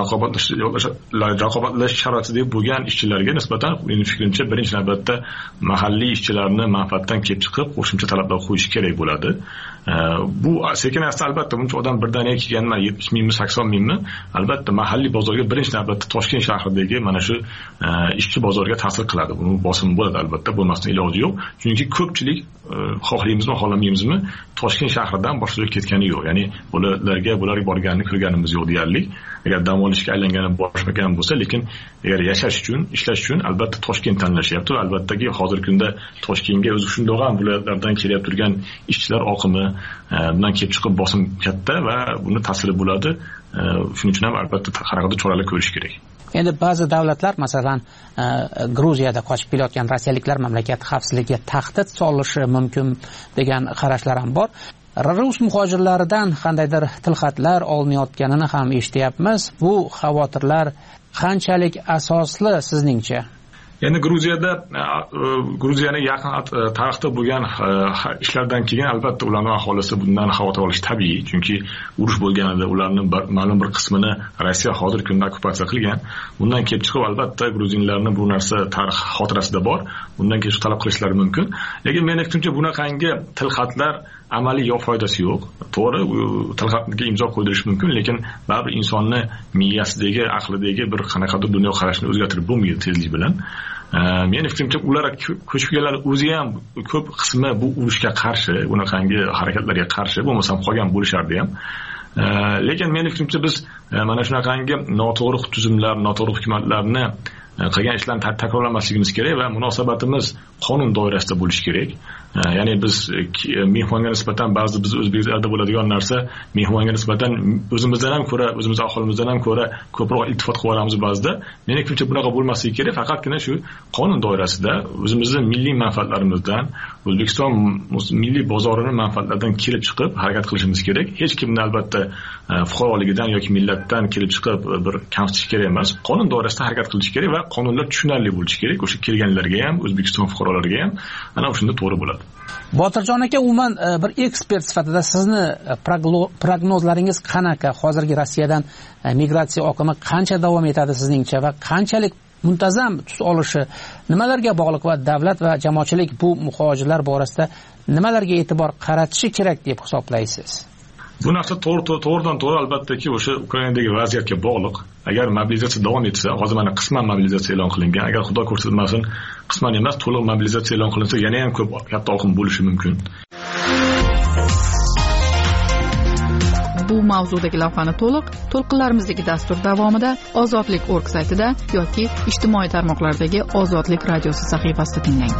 raqobatlash sharoitida bo'lgan ishchilarga nisbatan mening fikrimcha birinchi navbatda mahalliy ishchilarni manfaatdan kelib chiqib qo'shimcha talablar qo'yish kerak bo'ladi. Bu sekin-asta albatta buncha odam birdaniga kelganmi, 70 mingmi, 80 mingmi, albatta mahalliy bozorga birinchi navbatda Toshkent shahridagi mana shu ishchi bozorga ta'sir qiladi. Buni bosim bo'ladi albatta, bo'lmasdan iloji yo'q. Chunki ko'pchilik xohlaymizmi, xohlamaymizmi, Toshkent shahridan boshqa joyga ketgani yo'q. Ya'ni bular borganini ko'rganimiz yo'q deyarli. Agar dam olishga aylangani boshmagan bo'lsa, lekin agar yashash uchun, ishlash uchun albatta Toshkent tanlashyapti. Albattaki hozirgi kunda Toshkentga o'zi shundoq ham viloyatlardan kelib turgan ishchilar oqimi bundan kelib chiqib bosim katta va buni ta'siri bo'ladi. Shuning uchun ham albatta har xil choralar ko'rish kerak. Endi ba'zi davlatlar, masalan, Gruziyada qochib kelayotgan rossiyaliklar mamlakat xavfsizligiga tahdid solishi mumkin degan qarashlar ham bor. Rus muhojirlaridan qandaydir tilxatlar olinayotganini ham eshityapmiz. Bu xavotirlar qanchalik asosli sizningcha? Endi Gruziyani yaqin tarixda bo'lgan ishlardan keyin albatta ularning aholisi bundan xavotir olish tabiiy, chunki urush bo'lganida ularning ma'lum bir qismini Rossiya hozirgi kunda okkupatsiya qilgan. Bundan kelib chiqib albatta gruzinlarning bu narsa tarix xotirasida bor. Bundan keyin talab qilishlari mumkin. Lekin men fikrimcha bunaqangi tilxatlar amaliy foydasi yo'q. To'g'ri, tilxatga imzo qo'ydirish mumkin, lekin baribir insonni miyasidagi, aqlidagi bir qanaqadir dunyo qarashini o'zgartirib bo'lmaydi tezlik bilan. Meni fikrimcha ular ko'chib kelganlar o'zi ham ko'p qismi bu urushga qarshi, bunaqangi harakatlarga qarshi, bo'lmasam qolgan bo'lishardi ham. Lekin meni fikrimcha biz mana shunaqangi noto'g'ri tuzumlar, noto'g'ri hukumatlarni qilgan ishlarni takrorlamasligimiz kerak va munosabatimiz qonun doirasida bo'lishi kerak. Ya'ni biz mehmonga nisbatan ba'zi biz o'zbeklarda bo'ladigan narsa mehmonga nisbatan o'zimizdan ham ko'ra, o'zimiz aholimizdan ham ko'ra ko'proq iltifot qilib olamiz ba'zida. Menimcha bunaqa bo'lmasligi kerak, faqatgina shu qonun doirasida o'zimizning milliy manfaatlarimizdan, O'zbekiston milliy bozorining manfaatlaridan kelib chiqib harakat qilishimiz kerak. Hech kimni albatta fuqaroligidan yoki millatdan kelib chiqib bir kamsitish kerak emas. Qonun doirasida harakat qilish kerak va qonunlar tushunarli bo'lishi kerak. O'sha kelganlarga ham, O'zbekiston fuqarolariga ham ana o'shunda to'g'ri bo'ladi. Botirjon aka, umuman bir ekspert sifatida sizni prognozlaringiz qanaqa? Hozirgi Rossiyadan migratsiya oqimi qancha davom etadi sizningcha va qanchalik muntazam tus olishi nimalarga bog'liq va davlat va jamoatchilik bu muhojirlar borasida nimalarga e'tibor qaratishi kerak deb hisoblaysiz? Bu narsa to'g'ridan to'g'ri albattaki o'sha Ukrainadagi vaziyatga bog'liq. Agar mobilizatsiya davom etsa, hozir mana qisman mobilizatsiya e'lon qilingan. Agar xudo ko'rsatmasin, qisman emas, to'liq mobilizatsiya e'lon qilinsa, yana ham ko'p katta oqim bo'lishi mumkin. Bu mavzudagi lavhani to'lqinlarimizdagi dastur davomida ozodlik.org saytida yoki ijtimoiy tarmoqlardagi Ozodlik radiosi sahifasida tinglang.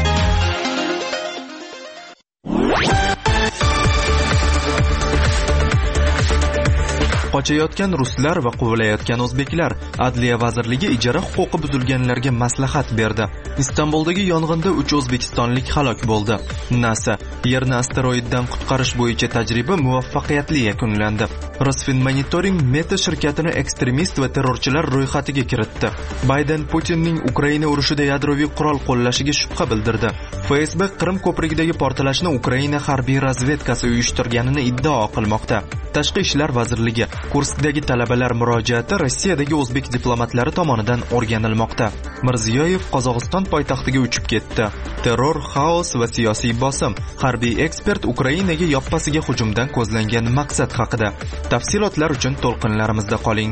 Qochayotgan ruslar va quvilayotgan o'zbeklar. Adliya vazirligi ijara huquqi buzilganlarga maslahat berdi. Istanbuldagi yong'inda 3 o'zbekistonlik halok bo'ldi. NASA Yerni asteroiddan qutqarish bo'yicha tajriba muvaffaqiyatli yakunlandi. Rosfinmonitoring Meta shirkatini ekstremist va terrorchilar ro'yxatiga kiritdi. Bayden Putinning Ukraina urushida yadroviy qurol qo'llashiga shubha bildirdi. Facebook Qrim ko'prigidagi portlashni Ukraina harbiy razvedkasi uyushtirganini iddao qilmoqda. Tashqi ishlar vazirligi Kurskdagi talabalar murojaati Rossiyadagi o'zbek diplomatlari tomonidan o'rganilmoqda. Mirziyoyev Qozog'iston poytaxtiga uchib ketdi. Terror, xaos va siyosiy bosim. Harbiy ekspert Ukrainaga yoppasiga hujumdan ko'zlangan maqsad haqida. Tafsilotlar uchun to'lqinlarimizda qoling.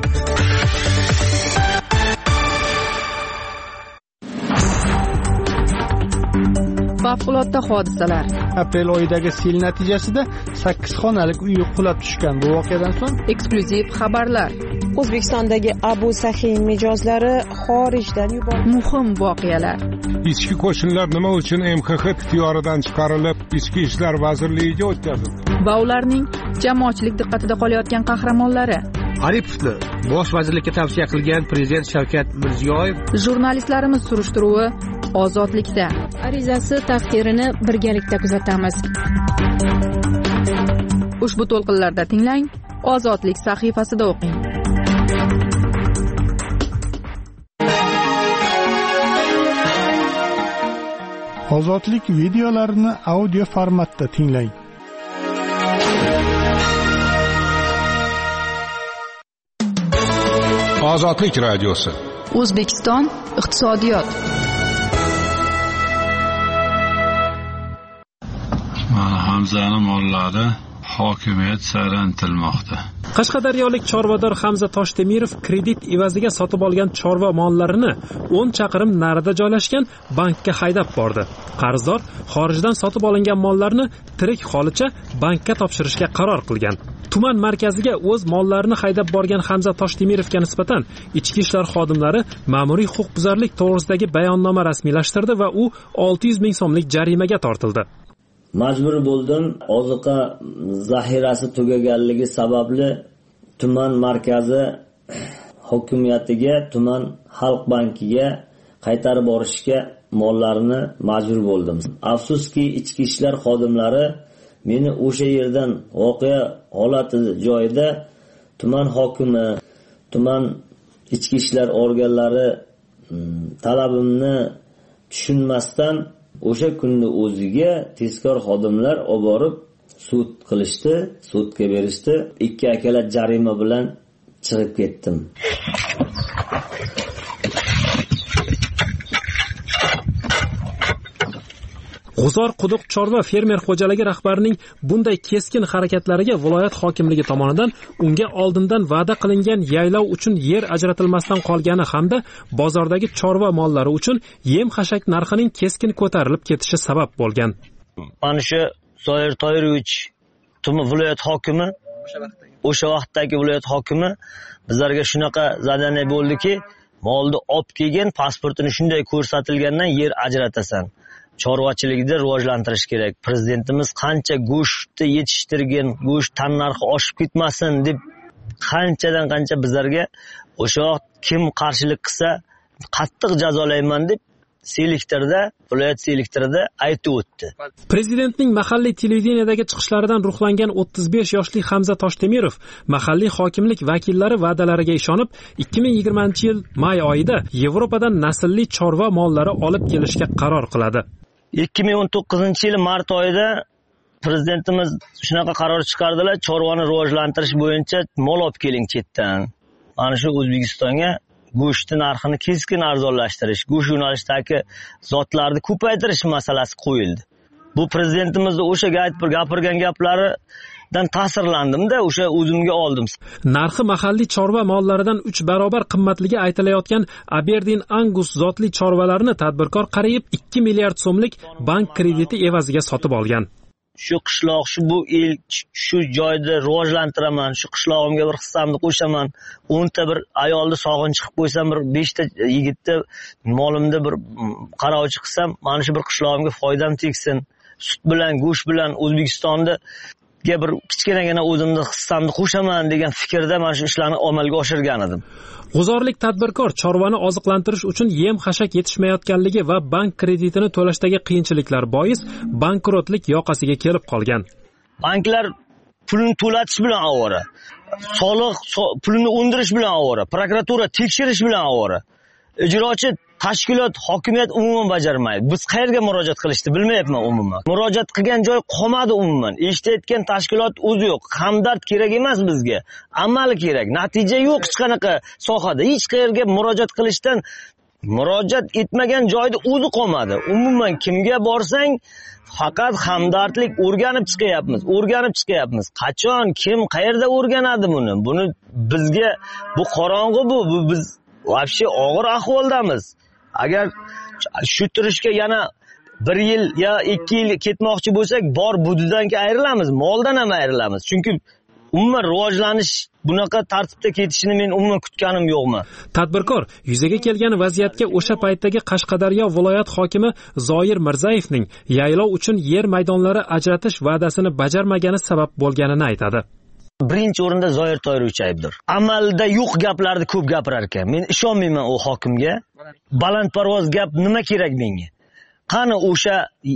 Favqulodda hodisalar. Aprel oyidagi sel natijasida 8 xonalik uy qulab tushgan. Bu voqeadan so'ng Eksklyuziv xabarlar. O'zbekistondagi Abu Sahiy mijozlari xorijdan yuborildi. Muhim voqealar. Ichki qo'shinlar nima uchun MXX ixtiyoridan chiqarilib, Ichki ishlar vazirligiga o'tkazildi? Va ularning jamoatchilik diqqatida qolayotgan qahramonlari. Aripovni bosh vazirlikka tavsiya qilgan prezident Shavkat Mirziyoyev. Jurnalistlarimiz surishtiruvi Ozodlikda. Arizasi taqdirini birgalikda kuzatamiz. Ushbu to'lqinlarda tinglang, Ozodlik sahifasida o'qing. Ozodlik videolarini audio formatda tinglang. Ozodlik radiosi. O'zbekiston iqtisodiyot. Hamzani mollari hokimiyat sari intilmoqda. Qashqadaryolik chorvador Hamza Toshtemirov kredit evaziga sotib olgan chorva mollarini 10 chaqirim narida joylashgan bankka haydab bordi. Qarzdor xorijdan sotib olingan mollarni tirik holicha bankka topshirishga qaror qilgan. Tuman markaziga o'z mollarini haydab borgan Hamza Toshtemirovga nisbatan ichki ishlar xodimlari ma'muriy huquqbuzarlik to'g'risidagi bayonnoma rasmiylashtirdi va u 600 ming so'mlik jarimaga tortildi. Majbur bo'ldim. Oziqa zaxirasi tugaganligi sababli tuman markazi hokimiyatiga, tuman xalq bankiga qaytarib borishga mollarini majbur bo'ldim. Afsuski ichki ishlar xodimlari meni o'sha yerdan voqea holati joyida tuman hokimi, tuman ichki ishlar organlari talabimni tushunmasdan o'sha kunni o'ziga tezkor xodimlar olib borib sud qilishdi, sudga berishdi. 2 akalat jarima bilan chiqib ketdim. G'uzor quduq chorva fermer xo'jaligi rahbarining bunday keskin harakatlariga viloyat hokimligi tomonidan unga oldindan va'da qilingan yaylov uchun yer ajratilmasdan qolgani hamda bozordagi chorva mollari uchun yem-xashak narxining keskin ko'tarilib ketishi sabab bo'lgan. Mana shu Zoir Toyirovich viloyat hokimi, o'sha vaqtdagi viloyat hokimi bizlarga shunaqa zadaniya bo'ldiki, molni olib kelgan, pasportini shunday ko'rsatilgandan yer ajratasan. chorvachilikni rivojlantirish kerak. Prezidentimiz qancha go'shtni yetishtirgan, go'sht tannarxi oshib ketmasin deb qanchadan qancha bizlarga o'sha kim qarshilik qilsa qattiq jazolayman deb selektorda, viloyat selektorida aytib o'tdi. Prezidentning mahalliy televideniyadagi chiqishlaridan ruhlangan 35 yoshli Hamza Toshtemirov mahalliy hokimlik vakillari va'dalariga ishonib, 2020-yil may oyida Yevropadan naslli chorva mollari olib kelishga qaror qiladi. 2019-yil mart oyida prezidentimiz shunaqa qaror chiqardilar, chorvani rivojlantirish bo'yicha mol olib keling chetdan. Mana shu O'zbekistonga go'sht narxini keskin arzonlashtirish, go'sht yo'nalishdagi zotlarni ko'paytirish masalasi qo'yildi. Bu prezidentimizning o'sha gapirgan gaplaridan ta'sirlandim-da, o'sha o'zimga oldim. Narxi mahalliy chorva mollaridan 3 barobar qimmatligi aytilayotgan Aberdeen Angus zotli chorvalarini tadbirkor qariyb 2 milliard so'mlik bank krediti evaziga sotib olgan. Shu qishloq, bu el, shu joyda rivojlantiraman, shu qishlog'imga bir hissamni qo'shaman, 10 ta bir ayolni sog'in chiqib qo'ysam, bir 5 ta yigitni molimda bir qarovchi qilsam, mana shu bir qishlog'imga foydam tegsin. Sut bilan, go'sht bilan O'zbekistonda bir kichkinagina o'zimni hissamni qo'shaman degan fikrda mana shu ishlarni amalga oshirgan edim. G'uzorlik tadbirkor chorvani oziqlantirish uchun yem-xashak yetishmayotganligi va bank kreditini to'lashdagi qiyinchiliklar bois bankrotlik yoqasiga kelib qolgan. Banklar pulni to'latish bilan ovora, soliq pulini undirish bilan ovora, prokuratura tekshirish bilan ovora. Ijrochi tashkilot, hokimiyat umuman bajarmaydi. Biz qayerga murojaat qilishni bilmayapman umuman. Murojaat qilgan joy qolmadi umuman. Eshitayotgan tashkilot o'zi yo'q. Hamdard kerak emas bizga. Amal kerak. Natija yo'q hech qanaqa sohada. Hech qayerga murojaat qilishdan murojaat etmagan joyda o'zi qolmadi. Umuman kimga borsang faqat hamdardlik o'rganib chiqyapmiz. Qachon, kim, qayerda o'rganadi buni? Buni bizga bu qorong'u bu biz vobshe og'ir ahvoldamiz. Agar shu turishga yana 1 yil yo 2 yil ketmoqchi bo'lsak, bor budidan ayrilamiz, moldan ham ayrilamiz. Chunki umuman rivojlanish bunaqa tartibda ketishini men umuman kutganim yo'qman. Tadbirkor yuzaga kelgan vaziyatga o'sha paytdagi Qashqadaryo viloyat hokimi Zoir Mirzayevning yaylov uchun yer maydonlari ajratish va'dasini bajarmagani sabab bo'lganini aytadi. Birinchi o'rinda Zoir Toyrovich aybdor. Amalda yo'q gaplarni ko'p gapirar ekan. Men ishonmayman u hokimga. Balandparvoz gap nima kerak menga? Qani o'sha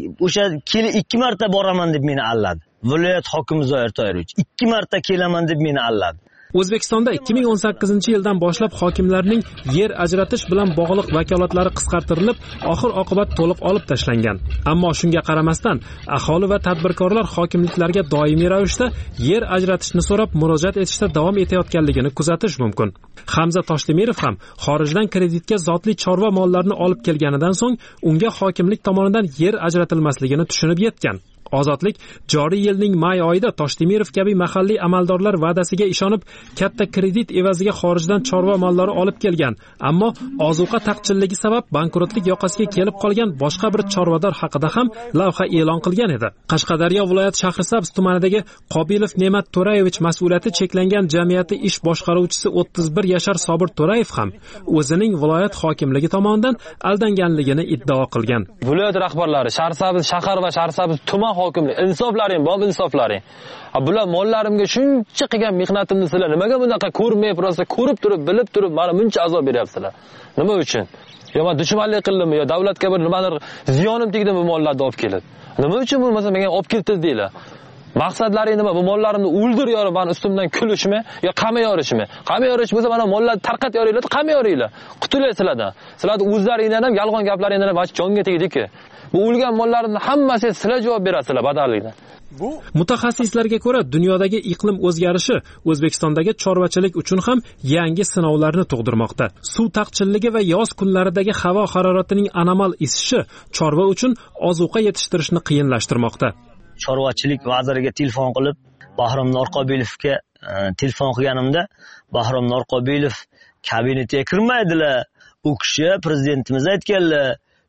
2 marta boraman deb meni alladi. Viloyat hokimi Zoir Toyrovich 2 marta kelaman deb meni alladi. O'zbekistonda 2018-yildan boshlab hokimlarning yer ajratish bilan bog'liq vakolatlari qisqartirilib, oxir-oqibat to'liq olib tashlangan. Ammo shunga qaramasdan, aholi va tadbirkorlar hokimliklarga doimiy ravishda yer ajratishni so'rab murojaat etishda davom etayotganligini kuzatish mumkin. Hamza Toshtemirov ham xorijdan kreditga zotli chorva mollarini olib kelganidan so'ng unga hokimlik tomonidan yer ajratilmasligini tushunib yetgan. Ozodlik joriy yilning may oyida Toshtemirov kabi mahalliy amaldorlar va'dasiga ishonib, katta kredit evaziga xorijdan chorva mollari olib kelgan, ammo ozuqa taqchilligi sabab bankrotlik yoqasiga kelib qolgan boshqa bir chorvador haqida ham lavha e'lon qilgan edi. Qashqadaryo viloyat Shahrisabz tumanidagi Qobilov Ne'mat To'rayevich mas'uliyati cheklangan jamiyati ish boshqaruvchisi 31 yashar Sobir To'rayev ham o'zining viloyat hokimligi tomonidan aldanganligini iddao qilgan. Viloyat rahbarlari Shahrisabz shahar va Shahrisabz tuman hokimlik insoflaring, bor insoflaring. Bular mollarimga shuncha qilgan mehnatimni sizlar nimaga bunaqa ko'rmay, rosa ko'rib turib, bilib turib, mana buncha azob beryapsizlar? Nima uchun? Yo men dushmanlik qildimmi, yo davlatga bir nimadir ziyonim tegdimi bu mollarni olib kelib? Nima uchun bo'lmasa menga olib keltiniz deylar. Maqsadlaring nima? Bu mollarimni o'ldir yorib, meni ustimdan kulishmi yo qamay yorishmi? Qamay yorish bo'lsa mana mollarni tarqat yoringlar, qamay yoringlar. Qutulasizlardan. Sizlarning o'zlaringizdan ham yolg'on gaplaringizdan ham jonga tegdi-ku. Bu o'lgan mollarning hammasi sizlar javob berasizlar badallikdan. Mutaxassislarga ko'ra, dunyodagi iqlim o'zgarishi O'zbekistondagi chorvachilik uchun ham yangi sinovlarni tug'dirmoqda. Suv taqchilligi va yoz kunlaridagi havo haroratining anomal isishi chorva uchun ozuqa yetishtirishni qiyinlashtirmoqda. Chorvachilik vaziriga telefon qilib, Bahrom Norqobilovga telefon qilganimda, Bahrom Norqobilov kabinetiga kirmaydilar. U kishi prezidentimiz aytganlar,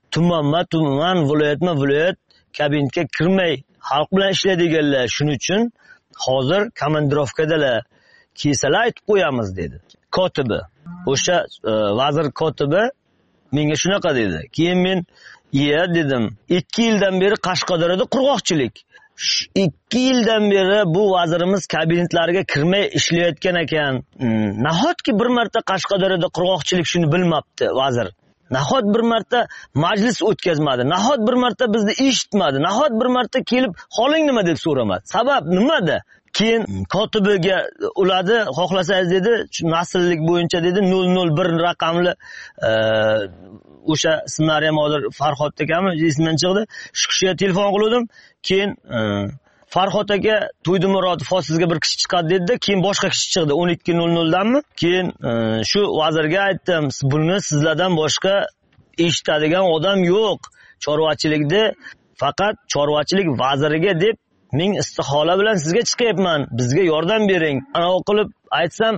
tuman, viloyat kabinetga kirmay xalq bilan ishlaydiganlar. Shuning uchun hozir komandirovkadalar. Kelsalar aytib qo'yamiz dedi. Kotibi. O'sha vazir kotibi menga shunaqa dedi. Keyin men dedim, 2 yildan beri Qashqadaryoda qurg'oqchilik. 2 yildan beri bu vazirimiz kabinetlariga kirmay ishlayotgan ekan. Nahotki bir marta Qashqadaryoda qurg'oqchilik shuni bilmabdi vazir. Nahot bir marta majlis o'tkazmadi. Nahot bir marta bizni eshitmadi. Nahot bir marta kelib holing nima deb so'ramadi. Sabab nimada? Keyin kotibiga uladi, xohlasangiz dedi, nasllik bo'yicha dedi 001 raqamli o'sha ismlari ham hozir Farhod akami esimdan chiqdi. Shu kishiga telefon qildim. Keyin Farhod aka To'ydimurodov sizga bir kishi chiqadi dedi, keyin boshqa kishi chiqdi 12:00 danmi? Keyin shu vazirga aytdim, buni sizlardan boshqa eshitadigan odam yo'q. Chorvachilikda faqat chorvachilik vaziriga deb men istihola bilan sizga chiqyapman. Bizga yordam bering. Ana qilib aytsam,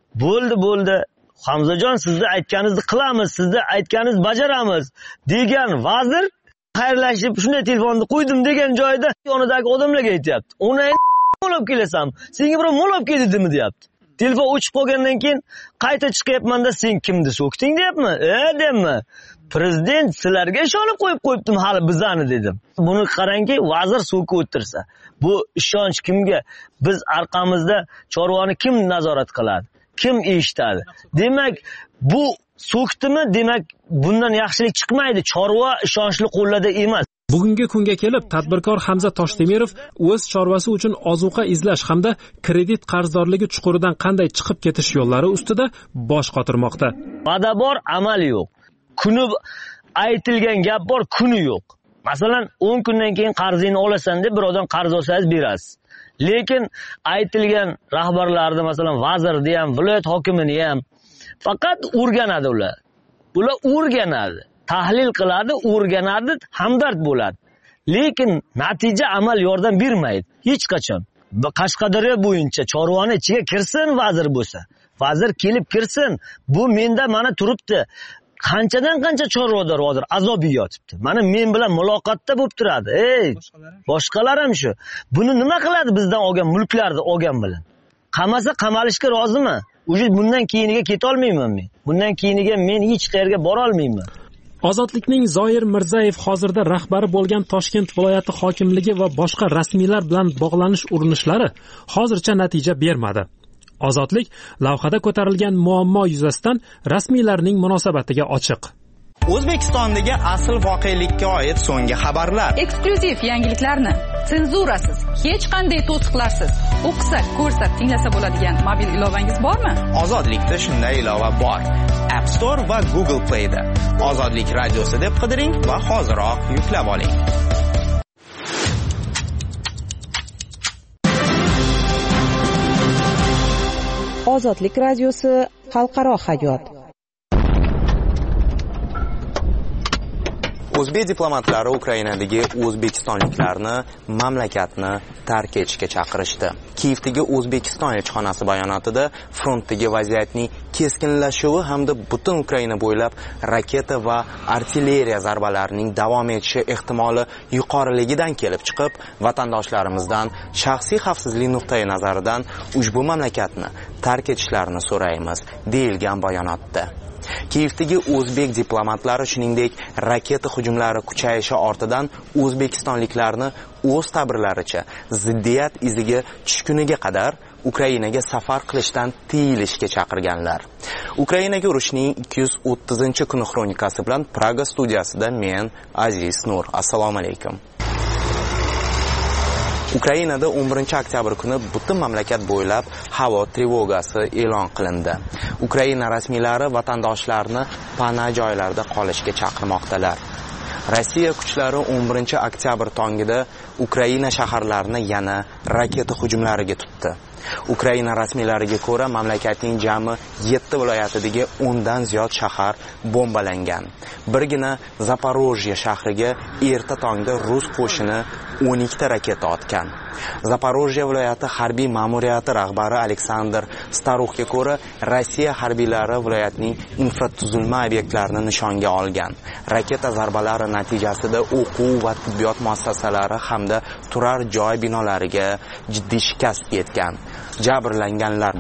bo'ldi. Hamzajon, sizni aytganingizni qilamiz, sizni aytganingizni bajaramiz degan vazir xayrlashib shunday telefonni qo'ydim degan joyda yonidagi odamlarga aytayapti. Uni olib kelasan, senga birov mol olib keldimi deyapti. Telefon o'chib qolgandan keyin qayta chiqyapman-da, sen kimni so'kding deyapmi? Deyapman. Prezident sizlarga ishonib qo'yibdim hali bizani dedim. Buni qarangki, vazir so'kib o'tirsa, bu ishonch kimga? Biz orqamizda chorvani kim nazorat qiladi? Kim eshitadi? Demak, bu so'kdimi? Demak, bundan yaxshilik chiqmaydi. Chorva ishonchli qo'llarda emas. Bugungi kunga kelib tadbirkor Hamza Toshdemirov o'z chorvasi uchun ozuqa izlash hamda kredit qarzdorligi chuquridan qanday chiqib ketish yo'llari ustida bosh qotirmoqda. Va'da bor, amal yo'q. Kuni aytilgan gap bor, kuni yo'q. Masalan, 10 kundan keyin qarzingni olasan deb birovdan qarz olsangiz berasiz. Lekin aytilgan rahbarlarni, masalan, vazirni ham, viloyat hokimini ham faqat o'rganadi ular. Bular o'rganadi, tahlil qiladi, o'rganadi, hamdard bo'ladi. Lekin natija amal yordam bermaydi hech qachon. Qashqadaryo bo'yicha chorvani ichiga kirsin vazir bo'lsa. Vazir kelib kirsin. Bu menda mana turibdi. Qanchadan qancha chorvador hozir azob yeyotibdi. Mana men bilan muloqotda bo'lib turadi. Boshqalar ham shu. Buni nima qiladi bizdan olgan mulklarni olgan bilan? Qamasa qamalishga rozimi? Ujud bundan keyiniga keta olmayman men. Bundan keyiniga men hech qayerga bora olmayman. Ozodlikning Zoir Mirzayev hozirda rahbari bo'lgan Toshkent viloyati hokimligi va boshqa rasmiylar bilan bog'lanish urinishlari hozircha natija bermadi. Ozodlik lavhada ko'tarilgan muammo yuzasidan rasmiylarning munosabatiga ochiq. O'zbekistondagi asl voqelikka oid so'nggi xabarlar. Eksklyuziv yangiliklarni senzurasiz, hech qanday to'siqlarsiz o'qisa, ko'rsa, tinglasa bo'ladigan mobil ilovangiz bormi? Ozodlikda shunday ilova bor. App Store va Google Play da. Ozodlik radiosi deb qidiring va hoziroq yuklab oling. Ozodlik radiosi xalqaro hayot. O'zbek diplomatlari Ukrainadagi o'zbekistonliklarni mamlakatni tark etishga chaqirishdi. Kiyevdagi O'zbekiston elchixonasi bayonotida frontdagi vaziyatning keskinlashuvi hamda butun Ukraina bo'ylab raketa va artilleriya zarbalarining davom etishi ehtimoli yuqoriligidan kelib chiqib, vatandoshlarimizdan shaxsiy xavfsizlik nuqtai nazaridan ushbu mamlakatni tark etishlarini so'raymiz, deyilgan bayonotda. Kiyevdagi o'zbek diplomatlari shuningdek raketa hujumlari kuchayishi ortidan o'zbekistonliklarni o'z ta'birlaricha ziddiyat iziga tushkuniga qadar Ukrainaga safar qilishdan tiyilishga chaqirganlar. Ukrainaga urushning 230-kuni xronikasi bilan Praga studiyasida men Aziz Nur. Assalomu alaykum. Ukrainada 11-oktyabr kuni butun mamlakat bo'ylab havo trevogasi e'lon qilindi. Ukraina rasmiylari vatandoshlarni pana joylarda qolishga chaqirmoqdalar. Rossiya kuchlari 11-oktyabr tongida Ukraina shaharlarini yana raketa hujumlariga tutdi. Ukraina rasmiylariga ko'ra, mamlakatning jami 7 viloyatidagi 10 dan ziyod shahar bombalangan. Birgina Zaporojye shahriga erta tongda rus qo'shini 12 ta raketa otgan. Zaporojye viloyati harbiy ma'muriyati rahbari Aleksandr Staruxga ko'ra, Rossiya harbiylari viloyatning infratuzilma obyektlarini nishonga olgan. Raketa zarbalari natijasida o'quv va tibbiyot muassasalari hamda turar joy binolariga jiddiy shikast yetgan. Jabrlanganlar bor.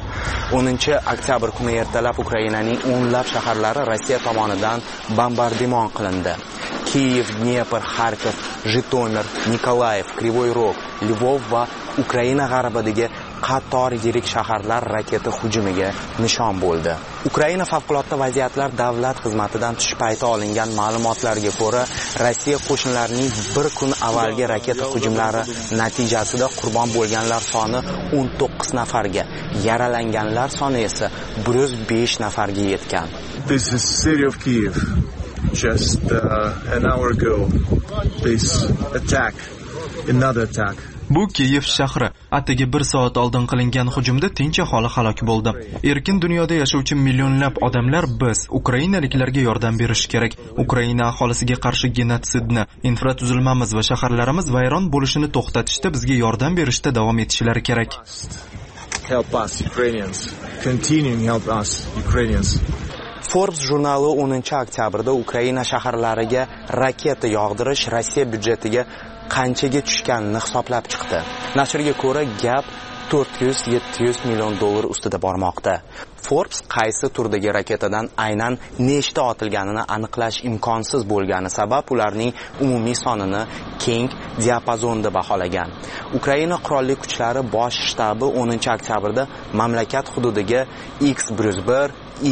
10-oktyabr kuni ertalab Ukrainaning o'nlab shaharlari Rossiya tomonidan bombardimon qilindi. Kiyev, Dnepr, Xarkov, Jitomir, Nikolayev, Krivoy Rog, Lvov va Ukraina g'arbidagi qator yirik shaharlar raketa hujumiga nishon bo'ldi. Ukraina favqulodda vaziyatlar davlat xizmatidan tush payti olingan ma'lumotlarga ko'ra, Rossiya qo'shinlarining bir kun avvalgi raketa hujumlari natijasida qurbon bo'lganlar soni 19 nafarga, yaralanganlar soni esa 105 nafarga yetgan. This is city of Kiev. Just an hour ago, this attack, another attack. Bu Kiyev shahri. Atigi 1 soat oldin qilingan hujumda tinch aholi halok bo'ldi. Erkin dunyoda yashovchi millionlab odamlar biz ukrainaliklarga yordam berish kerak. Ukraina aholisiga qarshi genotsidni, infratuzilmamiz va shaharlarimiz vayron bo'lishini to'xtatishda bizga yordam berishda davom etishlari kerak. Help us Ukrainians. Continue help us Ukrainians. Forbes jurnali 10-oktyabrda Ukraina shaharlariga raketa yog'dirish Rossiya byudjetiga qanchaga tushganini hisoblab chiqdi. Nashrga ko'ra, gap 400-700 million dollar ustida bormoqda. Forbes qaysi turdagi raketadan aynan nechta otilganini aniqlash imkonsiz bo'lgani sabab ularning umumiy sonini keng diapazonda baholagan. Ukraina qurolli kuchlari bosh shtabi 10-oktyabrda mamlakat hududiga X-101,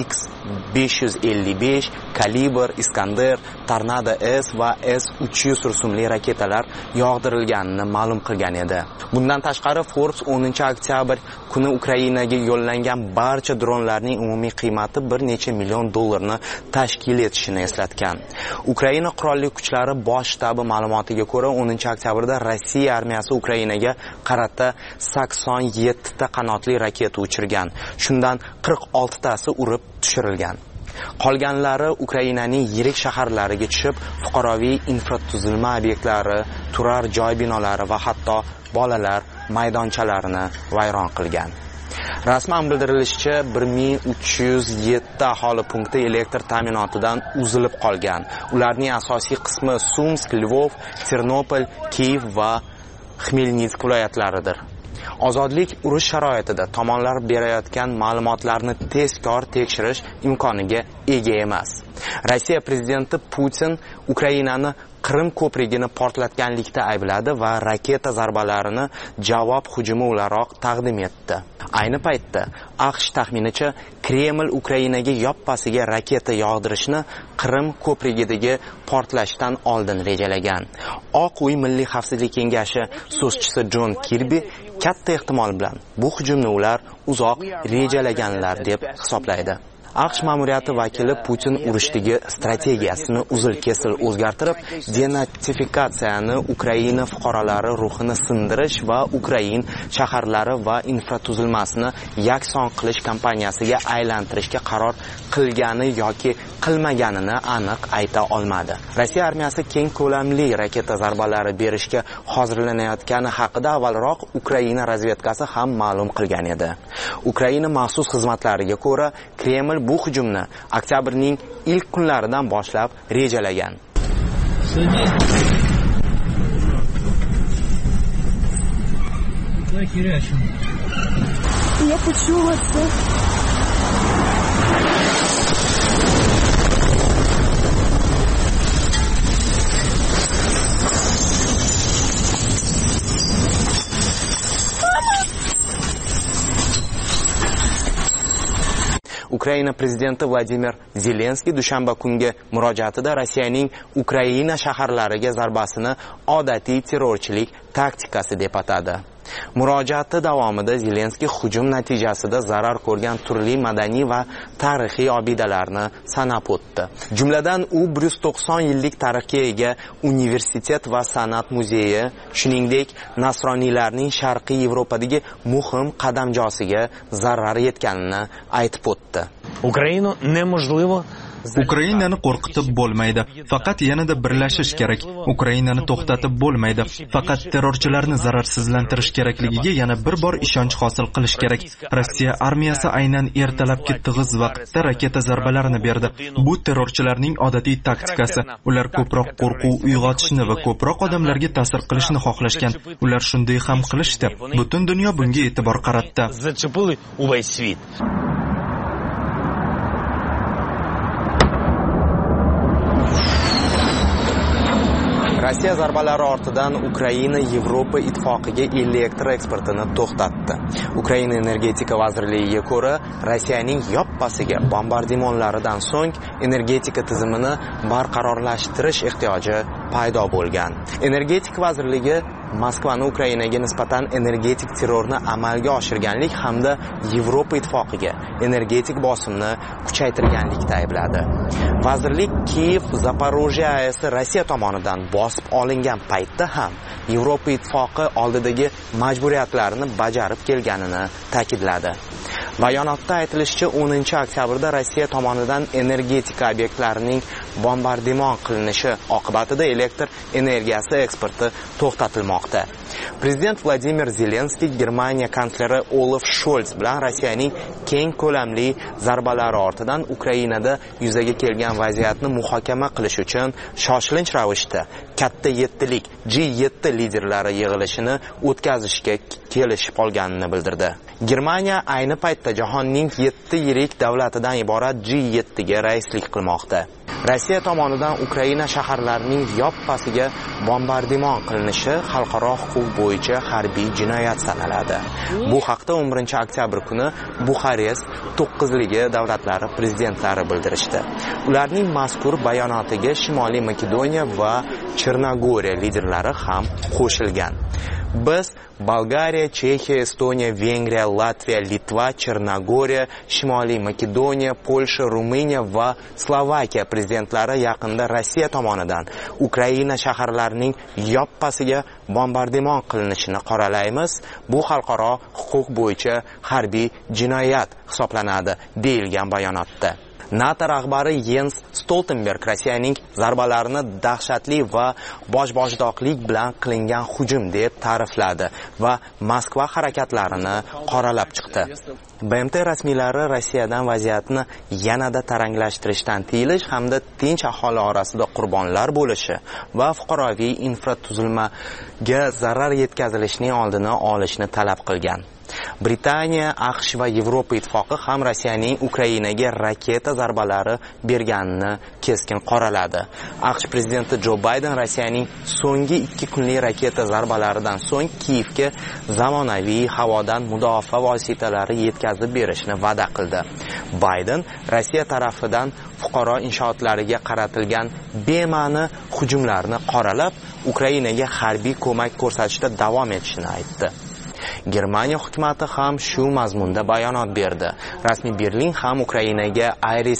X-555, Kalibr, Iskander, Tornado S va S-300 rusumli raketalar yog'dirilganini ma'lum qilgan edi. Bundan tashqari Forbes 10-oktyabr kuni Ukrainaga yo'llangan barcha dronlarning umumiy qiymati bir necha million dollarni tashkil etishini eslatgan. Ukraina qurolli kuchlari bosh shtabi ma'lumotiga ko'ra 10-oktyabrda Rossiya armiyasi Ukrainaga qarata 87 ta qanotli raketa uchirgan. Shundan 46 tasi urib tushirilgan. Qolganlari Ukrainaning yirik shaharlariga tushib, fuqaroviy infratuzilma obyektlari, turar joy binolari va hatto bolalar maydonchalarini vayron qilgan. Rasman bildirilishicha 1307 aholi punkti elektr ta'minotidan uzilib qolgan. Ularning asosiy qismi Sumsk, Lvov, Ternopol, Kiyev va Xmelnitsk viloyatlaridir. Ozodlik urush sharoitida tomonlar berayotgan ma'lumotlarni tezkor tekshirish imkoniga ega emas. Rossiya prezidenti Putin Ukrainani Qrim ko'prigini portlatganlikda aybladi va raketa zarbalarini javob hujumi o'laroq taqdim etdi. Ayni paytda AQSh taxminicha Kreml Ukrainaga yoppasiga raketa yog'dirishni Qrim ko'prigidagi portlashdan oldin rejalagan. Oq uy Milliy xavfsizlik kengashi so'zchisi Jon Kirbi katta ehtimol bilan bu hujumni ular uzoq rejalaganlar deb hisoblaydi. AQSh ma'muriyati vakili Putin urushdagi strategiyasini uzil-kesil o'zgartirib, denatifikatsiyani Ukraina fuqarolari ruhini sindirish va Ukrain shaharlari va infratuzilmasini yakson qilish kampaniyasiga aylantirishga qaror qilgani yoki qilmaganini aniq ayta olmadi. Rossiya armiyasi keng ko'lamli raketa zarbalari berishga hozirlanayotgani haqida avvalroq Ukraina razvedkasi ham ma'lum qilgan edi. Ukraina maxsus xizmatlariga ko'ra, Kreml bu hujumni oktyabrning ilk kunlaridan boshlab rejalagan. Я почула це. Ukraina prezidenti Vladimir Zelenskiy dushanba kungi murojaatida Rossiyaning Ukraina shaharlariga zarbasini odatiy terrorchilik taktikasi deb atadi. Murojaati davomida Zelenskiy hujum natijasida zarar ko'rgan turli madaniy va tarixiy obidalarni sanab o'tdi. Jumladan u 190 yillik tarixga ega universitet va san'at muzeyi, shuningdek nasroniylarning Sharqiy Yevropadagi muhim qadamjosiga zarar yetganini aytib o'tdi. Ukrainu neможливо Ukrainani qo'rqitib bo'lmaydi, faqat yanada birlashish kerak. Ukrainani to'xtatib bo'lmaydi, faqat terrorchilarni zararsizlantirish kerakligiga yana bir bor ishonch hosil qilish kerak. Rossiya armiyasi aynan ertalabki tig'iz vaqtda raketa zarbalarini berdi. Bu terrorchilarning odatiy taktikasi. Ular ko'proq qo'rquv uyg'otishni va ko'proq odamlarga ta'sir qilishni xohlashgan. Ular shunday ham qilishdi. Butun dunyo bunga e'tibor qaratdi. Rossiya zarbalari ortidan Ukraina Yevropa ittifoqiga elektr eksportini to'xtatdi. Ukraina energetika vazirligiga ko'ra, Rossiyaning yoppasiga bombardimonlaridan so'ng energetika tizimini barqarorlashtirish ehtiyoji paydo bo'lgan. Energetika vazirligi Moskvani Ukrainaga nisbatan energetik terrorni amalga oshirganlik hamda Yevropa ittifoqiga energetik bosimni kuchaytirganlikda aybladi. Vazirlik Kiyev Zaporojye AESi Rossiya tomonidan bosib olingan paytda ham Yevropa ittifoqi oldidagi majburiyatlarini bajarib kelganini ta'kidladi. Bayonotda aytilishicha, 10-oktyabrda Rossiya tomonidan energetika obyektlarining bombardimon qilinishi oqibatida elektr energiyasi eksporti to'xtatilmoqda. Prezident Vladimir Zelenskiy Germaniya kansleri Olaf Scholz bilan Rossiyaning keng ko'lamli zarbalari ortidan Ukrainada yuzaga kelgan vaziyatni muhokama qilish uchun shoshilinch ravishda katta yettilik G7 liderlari yig'ilishini o'tkazishga kelishib olganini bildirdi. Germaniya ayni paytda jahonning 7 yirik davlatidan iborat G7 ga raislik qilmoqda. Rossiya tomonidan Ukraina shaharlarining yoppasiga bombardimon qilinishi xalqaro huquq bo'yicha harbiy jinoyat sanaladi. Bu haqda 11-oktyabr kuni Buxarest 9ligi davlatlari prezidentlari bildirishdi. Ularning mazkur bayonotiga Shimoliy Makedoniya va Chernogoriya liderlari ham qo'shilgan. Biz Bolgariya, Chexiya, Estoniya, Vengriya, Latviya, Litva, Chernogoriya, Shimoliy Makedoniya, Polsha, Ruminiya va Slovakiya prezidentlari yaqinda Rossiya tomonidan Ukraina shaharlarining yoppasiga bombardimon qilinishini qoralaymiz. Bu xalqaro huquq bo'yicha harbiy jinoyat hisoblanadi, deyilgan bayonotda. NATO rahbari Jens Stoltenberg Rossiyaning zarbalarini dahshatli va boshboshdoqlik bilan qilingan hujum deb ta'rifladi va Moskva harakatlarini qoralab chiqdi. BMT rasmiylari Rossiyadan vaziyatni yanada taranglashtirishdan tiyilish hamda tinch aholi orasida qurbonlar bo'lishi va fuqaroviy infratuzilmaga zarar yetkazilishining oldini olishni talab qilgan. Britaniya, AQSh va Yevropa ittifoqi ham Rossiyaning Ukrainaga raketa zarbalari berganini keskin qoraladi. AQSh prezidenti Jo Bayden Rossiyaning so'nggi 2 kunlik raketa zarbalaridan so'ng Kiyevga zamonaviy havodan mudofaa vositalari yetkazib berishni va'da qildi. Bayden Rossiya tarafidan fuqaro inshootlariga qaratilgan bema'ni hujumlarni qoralab, Ukrainaga harbiy ko'mak ko'rsatishda davom etishini aytdi. Germaniya hukumati ham shu mazmunda bayonot berdi. Rasmiy Berlin ham Ukrainaga Iris